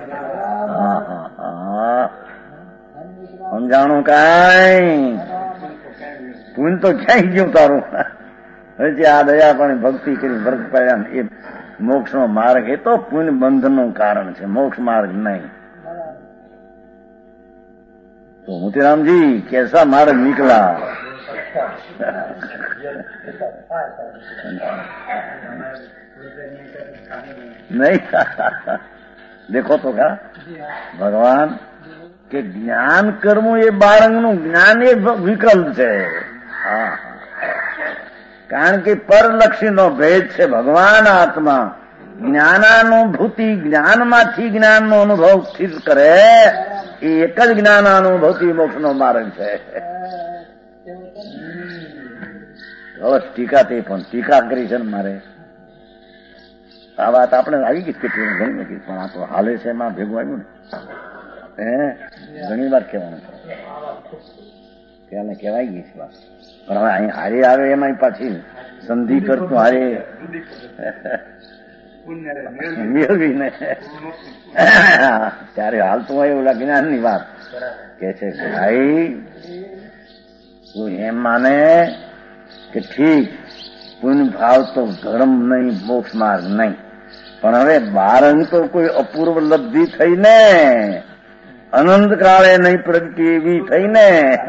સમજાણું કાંઈ? પુણ્ય તો ક્યાંય ગયું તારું? હજી આ દયા પણ ભક્તિ કરી વર્ગ પડ્યા એ મોક્ષનો માર્ગ, એ તો પુણ્ય બંધનનું કારણ છે, મોક્ષ માર્ગ નહીં. તો મોતીરામજી કેસા માર્ગ નીકળા? નહીં દેખો તો ખરા ભગવાન કે જ્ઞાન કરવું એ બાળકનું જ્ઞાન એ વિકલ્પ છે. કારણ કે પરલક્ષીનો ભેદ છે. ભગવાન આત્મા જ્ઞાનાનુભૂતિ, જ્ઞાનમાંથી જ્ઞાનનો અનુભવ સ્થિત કરે એ એક જ જ્ઞાનાનુભૂતિ મોક્ષનો માર્ગ છે. હવે ટીકા તે પણ ટીકા કરી છે ને મારે આ વાત આપણે આવી ગઈ કેટલી ઘણી બધી, પણ આ તો હાલે છે એમાં ભેગું આવ્યું ને ઘણી વાર કહેવાનું છે એને કહેવાય ગઈ છે વાત. પણ હવે અહીં હારે આવે એમાં પાછી સંધિ કરતું હારે મેળવીને ત્યારે હાલતું હોય એવું જ્ઞાનની વાત કે છે કે ભાઈ તું એમ માને કે ઠીક પુણ્ય ભાવ તો ધર્મ નહીં, મોક્ષ માર્ગ નહીં, પણ હવે બારંગ તો કોઈ અપૂર્વ લબ્ધિ થઈને અનંત કાળે નહીં પ્રગટી એવી થઈને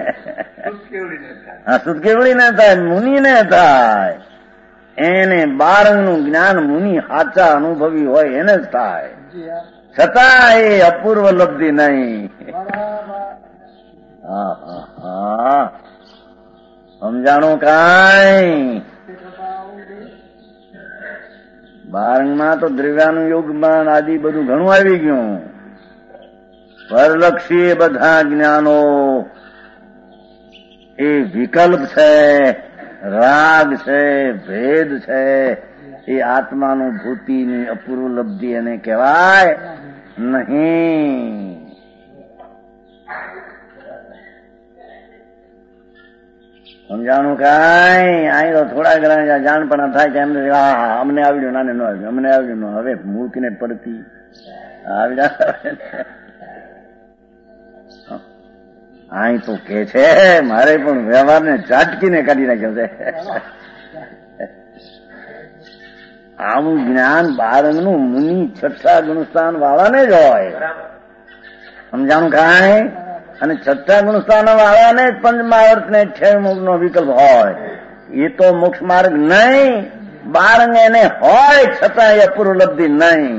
સુધ કેવડી ને થાય, મુનિ ને થાય. એને બારંગનું જ્ઞાન મુનિ સાચા અનુભવી હોય એને જ થાય, છતાં એ અપૂર્વ લબ્ધિ નહીં. સમજાણું કાંઈ? બારંગમાં તો દ્રવ્યાનું યોગમાન આદિ બધું ઘણું આવી ગયું. પરલક્ષી બધા જ્ઞાનો એ વિકલ્પ છે, રાગ છે, ભેદ છે. એ આત્માનુભૂતિની અપૂર્વ લબ્ધિ એને કહેવાય નહીં. સમજાણું કાંઈ? અહીં તો થોડા ઘણા જાણપણા થાય છે એમને અમને આવડ્યું, નાને ન આવ્યું, અમને આવડ્યું ન, હવે મૂકીને પડતી આવડ્યા. અહીં તો કે છે મારે પણ વ્યવહારને ઝાટકીને કાઢી નાખ્યો છે. આવું જ્ઞાન બારંગનું મુનિ છઠ્ઠા ગુણસ્થાન વાળાને જ હોય. સમજાણું કાંઈ? અને છઠ્ઠા ગુણસ્થાન વાળાને જ પંચમહાવર્ત ને 28 નો વિકલ્પ હોય. એ તો મોક્ષ માર્ગ નહીં, બારંગ એને હોય છતાં એ અપૂર્વ લબ્ધિ નહીં.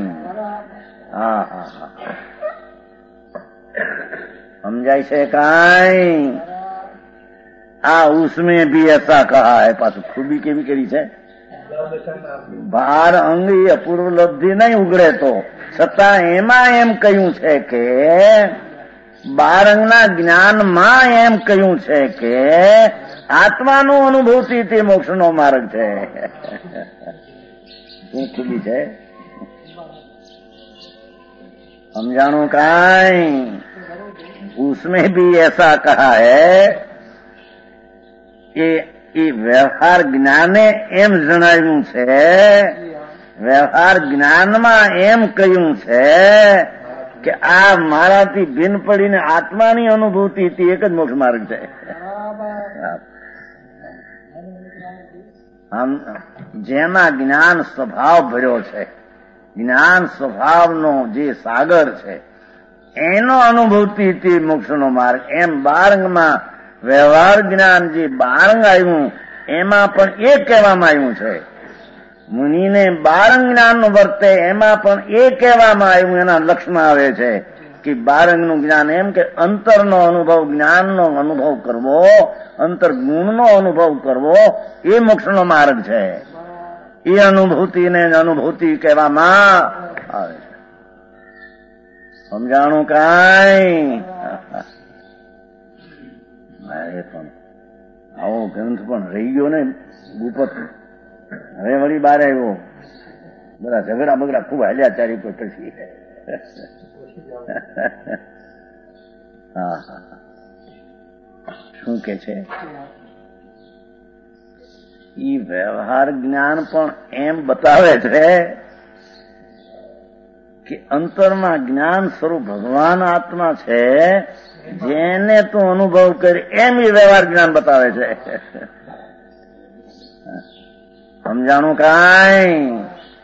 સમજાય છે કાંઈ? આ ઉસમે ભી એસા કહા હૈ. પાછું ખૂબી કેવી કરી છે? બાર અંગ એ અપૂર્વ લબ્ધિ નહીં ઉગડે તો છતાં એમાં એમ કહ્યું છે કે બારંગના જ્ઞાનમાં એમ કહ્યું છે કે આત્માનું અનુભૂતિ તે મોક્ષનો માર્ગ છે. શું ખૂબી છે? સમજાણું કાંઈ? उसमें भी ऐसा कहा है કે એ વ્યવહાર જ્ઞાને એમ જણાવ્યું છે, વ્યવહાર જ્ઞાનમાં એમ કહ્યું છે કે આ મારાથી ભિન્ન પડીને આત્માની અનુભૂતિ તે એક જ મોક્ષ માર્ગ છે. આમ જેમાં જ્ઞાન સ્વભાવ ભર્યો છે, જ્ઞાન સ્વભાવનો જે સાગર છે એનો અનુભૂતિ તે મોક્ષનો માર્ગ. એમ બારંગમાં વ્યવહાર જ્ઞાન જે બારંગ આવ્યું એમાં પણ એ કહેવામાં આવ્યું છે. મુનિને બારંગ જ્ઞાન વર્તે એમાં પણ એ કહેવામાં આવ્યું, એના લક્ષમાં આવે છે કે બારંગનું જ્ઞાન એમ કે અંતરનો અનુભવ, જ્ઞાનનો અનુભવ કરવો, અંતર ગુણનો અનુભવ કરવો એ મોક્ષનો માર્ગ છે. એ અનુભૂતિને અનુભૂતિ કહેવામાં આવે છે. સમજાણું કાંઈ? મારે પણ આવો ગ્રંથ પણ રહી ગયો ને ગુપત. હવે વળી બહાર આવ્યો, બધા ઝઘડા બગડા ખૂબ હાલ્યા ચારી કોઈ પછી. શું કે છે? ઈ વ્યવહાર જ્ઞાન પણ એમ બતાવે છે કે અંતરમાં જ્ઞાન સ્વરૂપ ભગવાન આત્મા છે, જેને તું અનુભવ કરી એમ એ વ્યવહાર જ્ઞાન બતાવે છે. સમજાણું કાંઈ?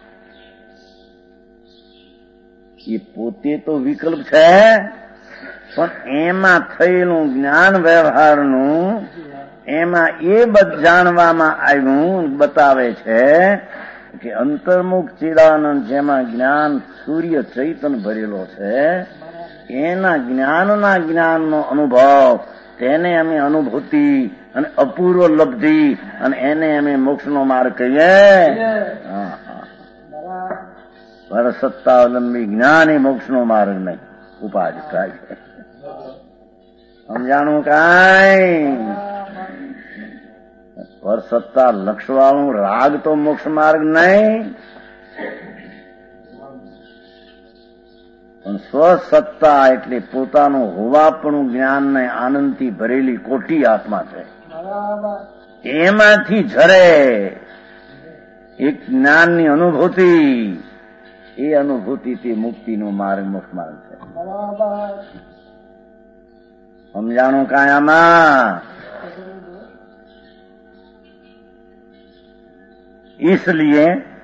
એ પોતે તો વિકલ્પ છે, પણ એમાં થયેલું જ્ઞાન વ્યવહારનું એમાં એ બધું જાણવામાં આવ્યું બતાવે છે કે અંતર્મુખ ચિદાનંદ જેમાં જ્ઞાન સૂર્ય ચૈતન ભરેલો છે, એના જ્ઞાનનો અનુભવ, તેને અમે અનુભૂતિ અને અપૂર્વ લબ્ધિ, અને એને અમે મોક્ષનો માર્ગ કહીએ. પરસત્તાવલંબી જ્ઞાન એ મોક્ષનો માર્ગ નહીં, ઉપાધિ થાય છે. સમજાણું કાંઈ? પરસત્તા લક્ષવાળું રાગ તો મોક્ષ માર્ગ નહીં, પણ સ્વસત્તા એટલે પોતાનું હોવાપણું જ્ઞાનને આનંદથી ભરેલી કોટી આત્મા છે. એમાંથી ઝરે એક જ્ઞાનની અનુભૂતિ, એ અનુભૂતિથી મુક્તિનો માર્ગ મોક્ષ માર્ગ છે. સમજાણું કાંઈ આમાં? इसलिए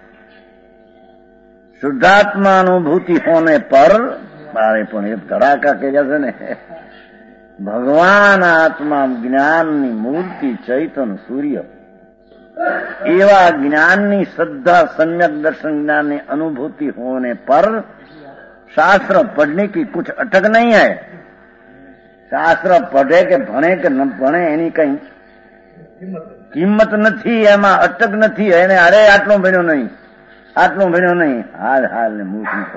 शुद्धात्मा अनुभूति होने पर, मारे पण एक धड़ाका के जैसे ने, भगवान आत्मा ज्ञाननी मूर्ति चैतन सूर्य एवा ज्ञाननी श्रद्धा सम्यक दर्शन ज्ञाननी अनुभूति होने पर शास्त्र पढ़ने की कुछ अटक नहीं है. शास्त्र पढ़े के भणे के न भणे एनी कई કિંમત નથી, એમાં અટક નથી. એને અરે આટલું ભણ્યો નહીં, આટલું ભણ્યો નહીં, હાલ હાલ ને મૂર્તિ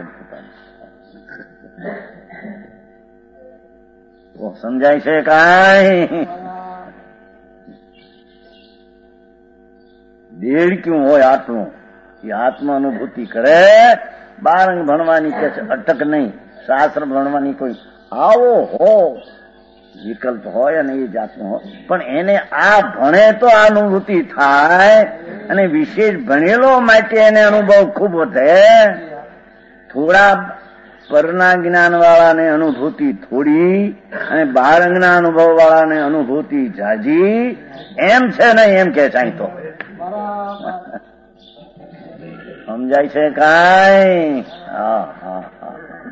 સમજાય છે કાંઈ? દેડક્યું હોય આટલું, એ આત્મા અનુભૂતિ કરે. બારંગ ભણવાની કે છે અટક નહીં, શાસ્ત્ર ભણવાની કોઈ આવો હો વિકલ્પ હોય અને એ જાતનો હોય, પણ એને આ ભણે તો આ અનુભૂતિ થાય, અને વિશેષ ભણેલો માટે એને અનુભવ ખૂબ વધે. થોડા પરના જ્ઞાન વાળાને અનુભૂતિ થોડી, અને બારંગના અનુભવ વાળાને અનુભૂતિ જાજી, એમ છે ને એમ કે છે. તો સમજાય છે કાંઈ? હા હા હા.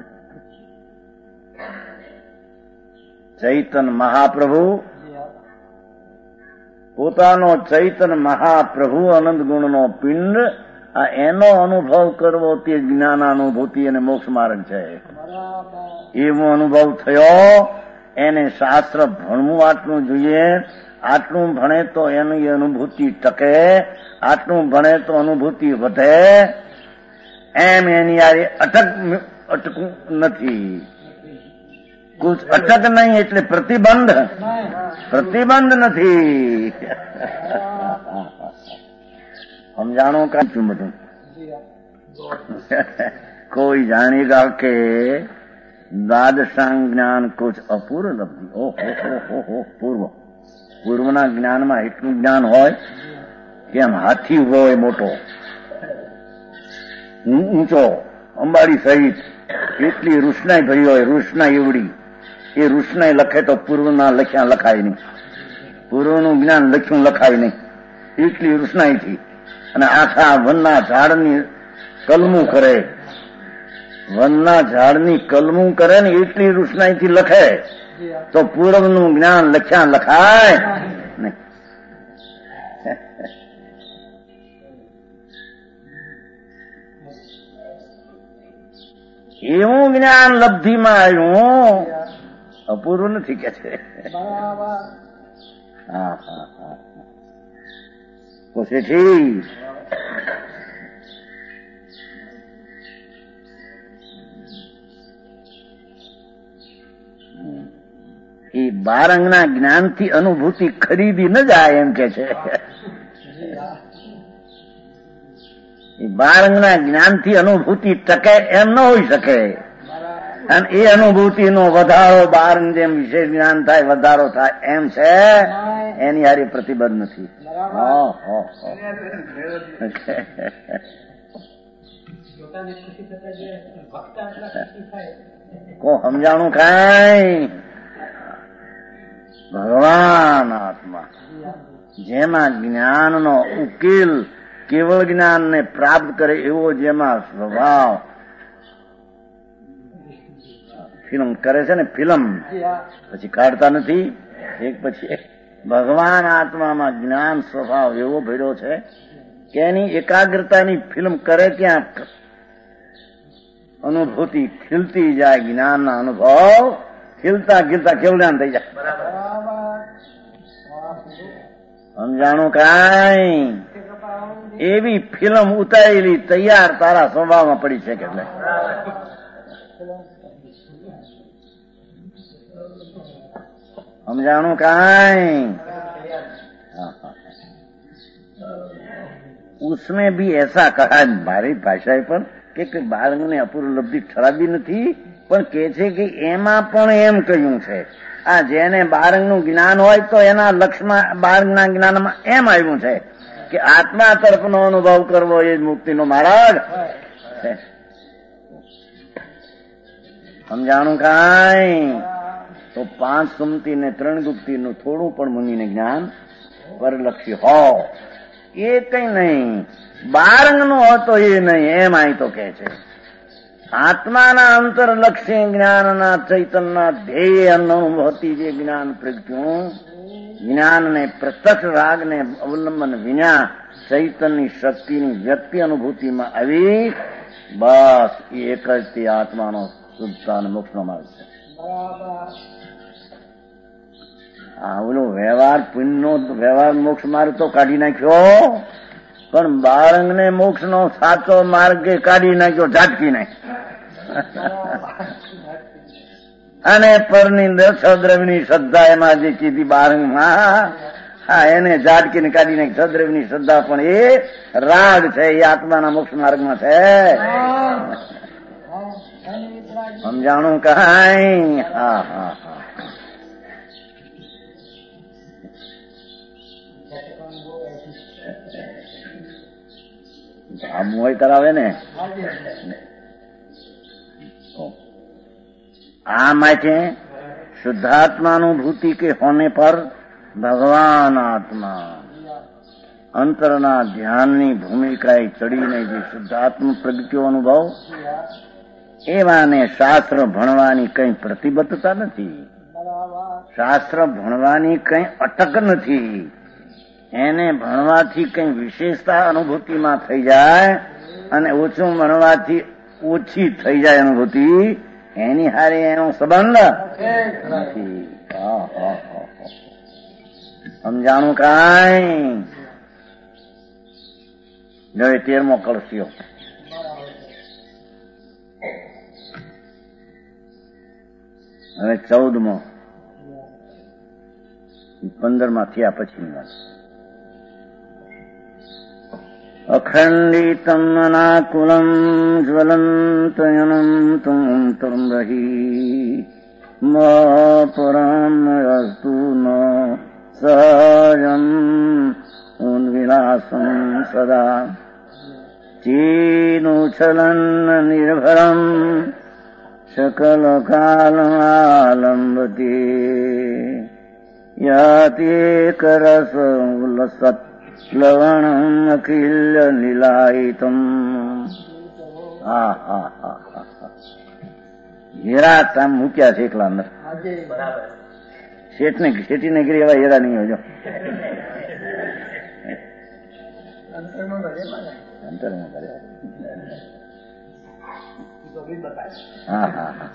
ચૈતન મહાપ્રભુ પોતાનો ચૈતન મહાપ્રભુ અનંત ગુણનો પિંડ, આ એનો અનુભવ કરવો તે જ્ઞાનાનુભૂતિ અને મોક્ષ માર્ગ છે. એવો અનુભવ થયો, એને શાસ્ત્ર ભણવું આટલું જોઈએ, આટલું ભણે તો એની અનુભૂતિ ટકે, આટલું ભણે તો અનુભૂતિ વધે, એમ એની આ અટકું નથી. કુછ અટક નહીં એટલે પ્રતિબંધ, પ્રતિબંધ નથી. સમજાણું કાંઈ બધું? કોઈ જાણેગા કે દ્વાદશાંગ જ્ઞાન કુછ અપૂર્વ લબ્ધિ. ઓહો પૂર્વના જ્ઞાનમાં એટલું જ્ઞાન હોય કે આમ હાથી ઉભો હોય મોટો ઊંચો, અંબાડી સહિત એટલી રૂષનાઈ ભરી હોય, રૂષનાઈ એવડી. એ રૂષનાઈ લખે તો પૂર્વના લખ્યા લખાય નહીં, પૂર્વનું જ્ઞાન લખ્યું લખાય નહીં, એટલી રૂષનાઈથી. અને આખા વનના ઝાડની કલમું કરે, વનના ઝાડની કલમું કરે ને એટલી રૂષનાઈથી લખે તો પૂર્વનું જ્ઞાન લખ્યા લખાય નહીં. એવું જ્ઞાન લબ્ધિમાં આવ્યું, અપૂર્વ નથી કે છે. હા હા હા. શેઠી એ બારંગના જ્ઞાનથી અનુભૂતિ ખરીદી ન જાય એમ કે છે. એ બારંગના જ્ઞાનથી અનુભૂતિ ટકે એમ ન હોઈ શકે. અને એ અનુભૂતિનો વધારો બહાર જેમ વિશેષ જ્ઞાન થાય વધારો થાય એમ છે, એની હારી પ્રતિબદ્ધ નથી. કો સમજાણું કઈ ભગવાન આત્મા જેમાં જ્ઞાનનો ઉકેલ કેવળ જ્ઞાનને પ્રાપ્ત કરે એવો જેમાં સ્વભાવ ફિલ્મ કરે છે ને, ફિલ્મ પછી કાઢતા નથી એક પછી એક. ભગવાન આત્મામાં જ્ઞાન સ્વભાવ એવો ભર્યો છે કે એની એકાગ્રતાની ફિલ્મ કરે ત્યાં અનુભૂતિ ખીલતી જાય. જ્ઞાનના અનુભવ ખીલતા ખીલતા કેવું જ્ઞાન થઈ જાય. સમજાણું કાંઈ? એવી ફિલ્મ ઉતારેલી તૈયાર તારા સ્વભાવમાં પડી છે કે સમજાણું કાંઈ? उसमें भी ऐसा कहा મારી ભાષાએ પણ કે બાળકને અપૂર્વલબ્ધિ ઠરાવી નથી, પણ કે છે કે એમાં પણ એમ કહ્યું છે આ જેને બાળકનું જ્ઞાન હોય તો એના લક્ષ્યમાં બાળકના જ્ઞાનમાં એમ આવ્યું છે કે આત્મા તરફનો અનુભવ કરવો એ જ મુક્તિનો માર્ગ છે. સમજાણું કાંઈ? તો 5 સુમતિ ને 3 ગુપ્તિનું થોડું પણ મુનિને જ્ઞાન પરલક્ષી હો એ કઈ નહીં, બાળકનું હતો એ નહીં, એમ અહીં તો કે છે. આત્માના અંતરલક્ષી જ્ઞાનના ચૈતનના ધ્યેય અનુભવતી જે જ્ઞાન પ્રગટ્યું, જ્ઞાનને પ્રત્યક્ષ રાગને અવલંબન વિના ચૈતનની શક્તિની વ્યક્તિ અનુભૂતિમાં આવી, બસ એ એક જ તે આત્માનો શુદ્ધતા અને મોક્ષનો માર્ગ છે. આ ઓલો વ્યવહાર પુણ્યનો વ્યવહાર મોક્ષ માર્ગ તો કાઢી નાખ્યો, પણ બાળકને મોક્ષનો સાચો માર્ગ કાઢી નાખ્યો, ઝાટકી નાખ્યો. અને પરની સદ્રવની શ્રદ્ધા એમાં જે કીધી બાળકમાં, હા એને ઝાટકીને કાઢી નાખી. સદ્રવની શ્રદ્ધા પણ એ રાગ છે, એ આત્માના મોક્ષ માર્ગમાં છે. સમજાણું કાંઈ? હા હા હા. આ મોય કરાવે ને આ માટે શુદ્ધાત્માनुभूति के होने पर भगवान आत्मा અંતરના ધ્યાનની ભૂમિકાએ ચડીને જે શુદ્ધાત્મ પ્રગટ્યો અનુભવ, એવાને શાસ્ત્ર ભણવાની કઈ પ્રતિબદ્ધતા નથી, શાસ્ત્ર ભણવાની કઈ અટક નથી. એને ભણવાથી કઈ વિશેષતા અનુભૂતિમાં થઈ જાય અને ઓછું ભણવાથી ઓછી થઈ જાય અનુભૂતિ, એની હારે એનો સંબંધ નથી. સમજાણું કાંઈ? હવે 13મો કળશિયો. હવે 14મો, 15માં થયા પછી અખંડિતમ અનાકુલમ જ્વલંતયનંતમ રહી પરમ અસ્તુ ન સહજમ ઉન્વિલાસમ સદા ચીનુછલન નિર્ભરમ સકલ કાલમાલંબતી યાતિ કરસ ઉલ્લસત લવણમ અખિલ લીલાયિતમ. હા હા હા હા. હીરા તામ મૂક્યા છે એકલા અંદર. શેઠીને ગીરી એવા હીરા નહીં હોય. અંતરમાં કર્યા. હા હા હા.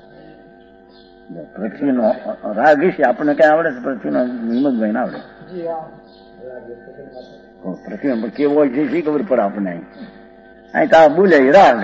પૃથ્વીનો રાગ છે, આપણને કઈ આવડે છે? પૃથ્વીનો હિંમતભાઈ ના આવડે. પૃથ્વી પર કેવો હોય છે શી ખબર પડે આપણને? અહીં તો બોલે રાગ.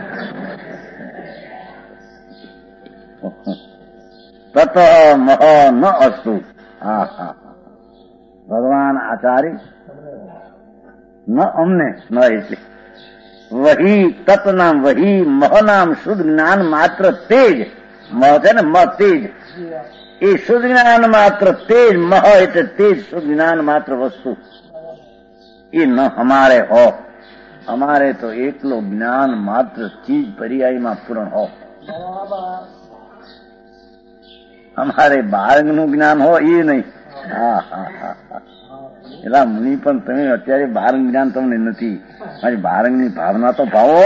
તત મહ ન અસ્તુ. હા હા. ભગવાન આચાર્ય ન અમને ન એટલે વહી તત્નામ વહી મહનામ શુદ્ધ જ્ઞાન માત્ર તેજ, મહ છે ને, મહ તેજ, એ શુદ્ધ જ્ઞાન માત્ર તેજ, મહ એટલે તેજ, શુદ્ધ જ્ઞાન માત્ર વસ્તુ એ ન હમારે હો. અમારે તો એકલો જ્ઞાન માત્ર ચીજ પર્યાયમાં પૂર્ણ હો. અમારે બારંગનું જ્ઞાન હો એ નહીં. હા હા હા હા. એલા મુનિ પણ તમે અત્યારે બારંગ જ્ઞાન તમને નથી, મારી બારંગની ભાવના તો ભાવો.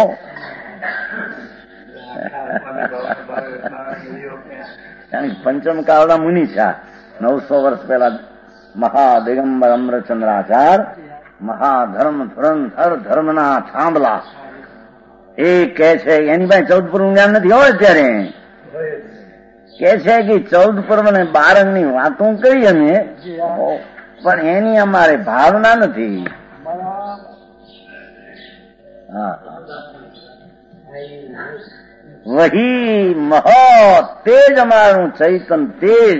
પંચમ કાળના મુનિ છે. 900 વર્ષ પહેલા મહાદિગંબર અમરચંદ્રાચાર, મહાધર્મ ધુરંધર ધર્મના થાંભલા, એ કે છે એની પાસે 14 પૂર્વ જ્ઞાન નથી હોય અત્યારે. કે છે કે 14 પૂર્વ ને બારંગની વાતો કરી અમે, પણ એની અમારે ભાવના નથી. વહી મહ તેજ, અમારું ચૈતન તેજ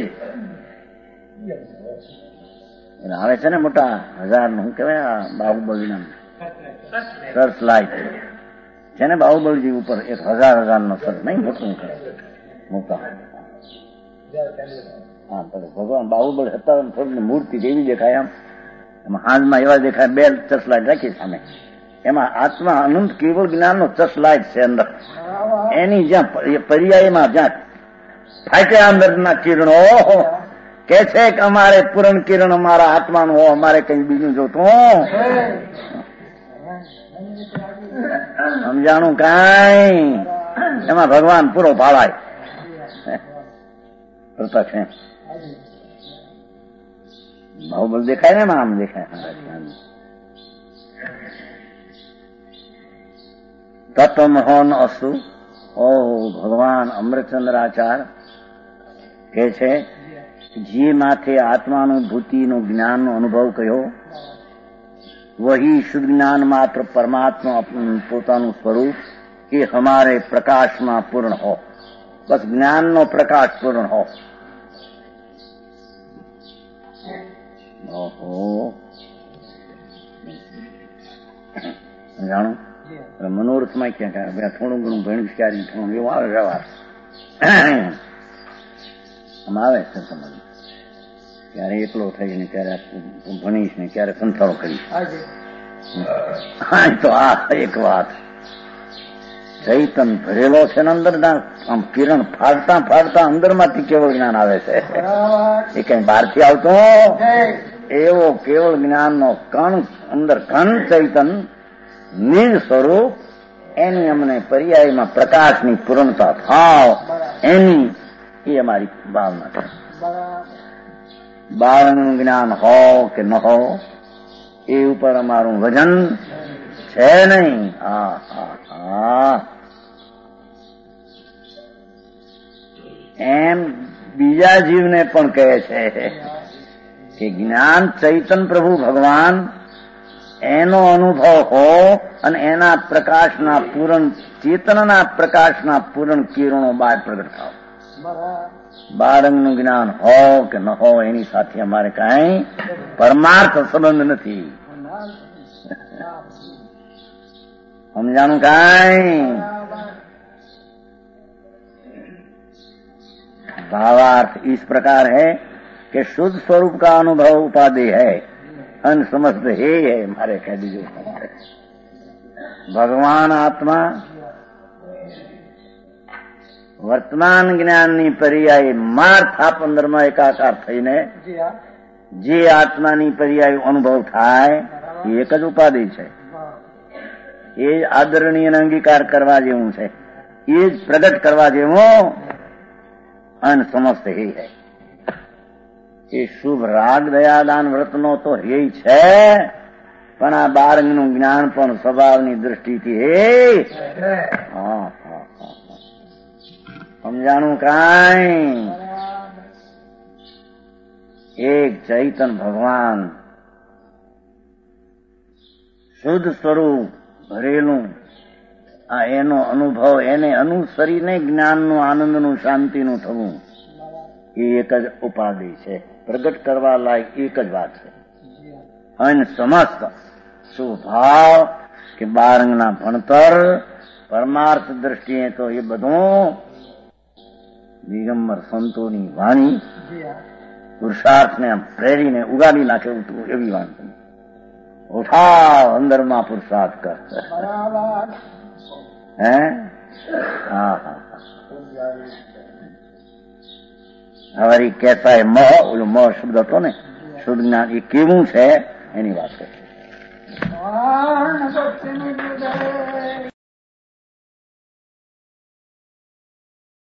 આવે છે ને મોટા 1000 નું, શું કહેવાય બાહુબલી નામ સર્ચ લાઈટ છે ને, બાહુબલજી ઉપર 1000 નો સર્ચ નહીં, મોટું મોટા. હા, ભગવાન બાહુબલી 57 ફૂટની મૂર્તિ જેવી દેખાય આમ, એમાં હાથમાં એવા દેખાય, 2 ચર્ચલાઇટ રાખી સામે, એમાં આત્મા અનંત કેવળ જ્ઞાનનો ચર્ચલાઇટ છે અંદર. એની જ્યાં પર્યાયમાં જ્યાં ફાટ્યા અંદરના કિરણો કે છે કે અમારે પૂરણ કિરણ અમારા આત્માનું હો, અમારે કઈ બીજું જોતું. સમજાણું કઈ? એમાં ભગવાન પૂરો ભાવાય છે. બાહુબલ દેખાય ને, આમ દેખાય. તત્વમહોન અસુ. ઓ ભગવાન અમૃતચંદ્રાચાર કે છે જે માથે આત્માનુભૂતિનો જ્ઞાનનો અનુભવ કર્યો, વહી શુદ્ધ જ્ઞાન માત્ર પરમાત્મા પોતાનું સ્વરૂપ એ હમારે પ્રકાશમાં પૂર્ણ હો. બસ જ્ઞાનનો પ્રકાશ પૂર્ણ હો. ઓહો, જાણો મનોરથમાં ક્યાં થોડું ઘણું ભણ્યું ક્યારે થોડું એવું આવે વ્યવહાર આમ આવે છે. તમારે ક્યારે એકલો થઈને, ક્યારે ભણીશ ને ક્યારે સંથાળો કરીશ. હા, તો આ એક વાત ચૈતન ભરેલો છે ને અંદર, આમ કિરણ ફાડતા ફાડતા અંદર માંથી કેવળ જ્ઞાન આવે છે. એ કઈ બહારથી આવતું એવો કેવળ જ્ઞાનનો કણ અંદર, ઘન ચૈતન નિજ સ્વરૂપ, એની અમને પર્યાયમાં પ્રકાશની પૂર્ણતા થાવ, એની એ અમારી ભાવના છે. બાળનું જ્ઞાન હો કે ન હો એ ઉપર અમારું વજન છે નહીં. હા હા હા. એમ બીજા જીવને પણ કહે છે કે જ્ઞાન ચૈતન પ્રભુ ભગવાન એનો અનુભવ હો અને એના પ્રકાશના પૂરણ, ચેતનના પ્રકાશના પૂરણ કિરણો બહાર પ્રગટ થાવ. બાળકનું જ્ઞાન હો કે ન હો એની સાથે અમારે કઈ પરમાર્થ સંબંધ નથી. સમજાનું કઈ? भावार्थ इस प्रकार है कि शुद्ध स्वरूप का अनुभव उपादेय है, अन समस्त हे है. मारे कह दीजिए भगवान आत्मा વર્તમાન જ્ઞાનની પર્યાય માર થાપ અંદરમાં એકાકાર થઈને જે આત્માની પર્યાય અનુભવ થાય એ એક જ ઉપાધિ છે. એ જ આદરણીય અંગીકાર કરવા જેવું છે, એ જ પ્રગટ કરવા જેવું અન સમસ્ત હે હૈ. એ શુભ રાગ દયાદાન વ્રતનો તો હે છે, પણ આ બારંગનું જ્ઞાન પણ સ્વભાવની દૃષ્ટિથી હે. હા, સમજાણું કાંઈ? એક ચૈતન ભગવાન શુદ્ધ સ્વરૂપ ભરેલું, આ એનો અનુભવ, એને અનુસરીને જ્ઞાનનું, આનંદનું, શાંતિનું થવું, એ એક જ ઉપાધિ છે. પ્રગટ કરવા લાયક એક જ વાત છે. અને સમસ્ત સ્વભાવ કે 12 અંગના ભણતર પરમાર્થ દ્રષ્ટિએ તો એ બધું દિગંબર સંતોની વાણી પુરુષાર્થને પ્રેરીને ઉગાડી નાખે એવી વાણી. ઉઠાવ અંદરમાં પુરુષાર્થ કર. હે હા હા હવે કહેતા મ ઓલો મ શબ્દ હતો ને શુદ્ધ જ્ઞાન એ કેવું છે એની વાત કરે.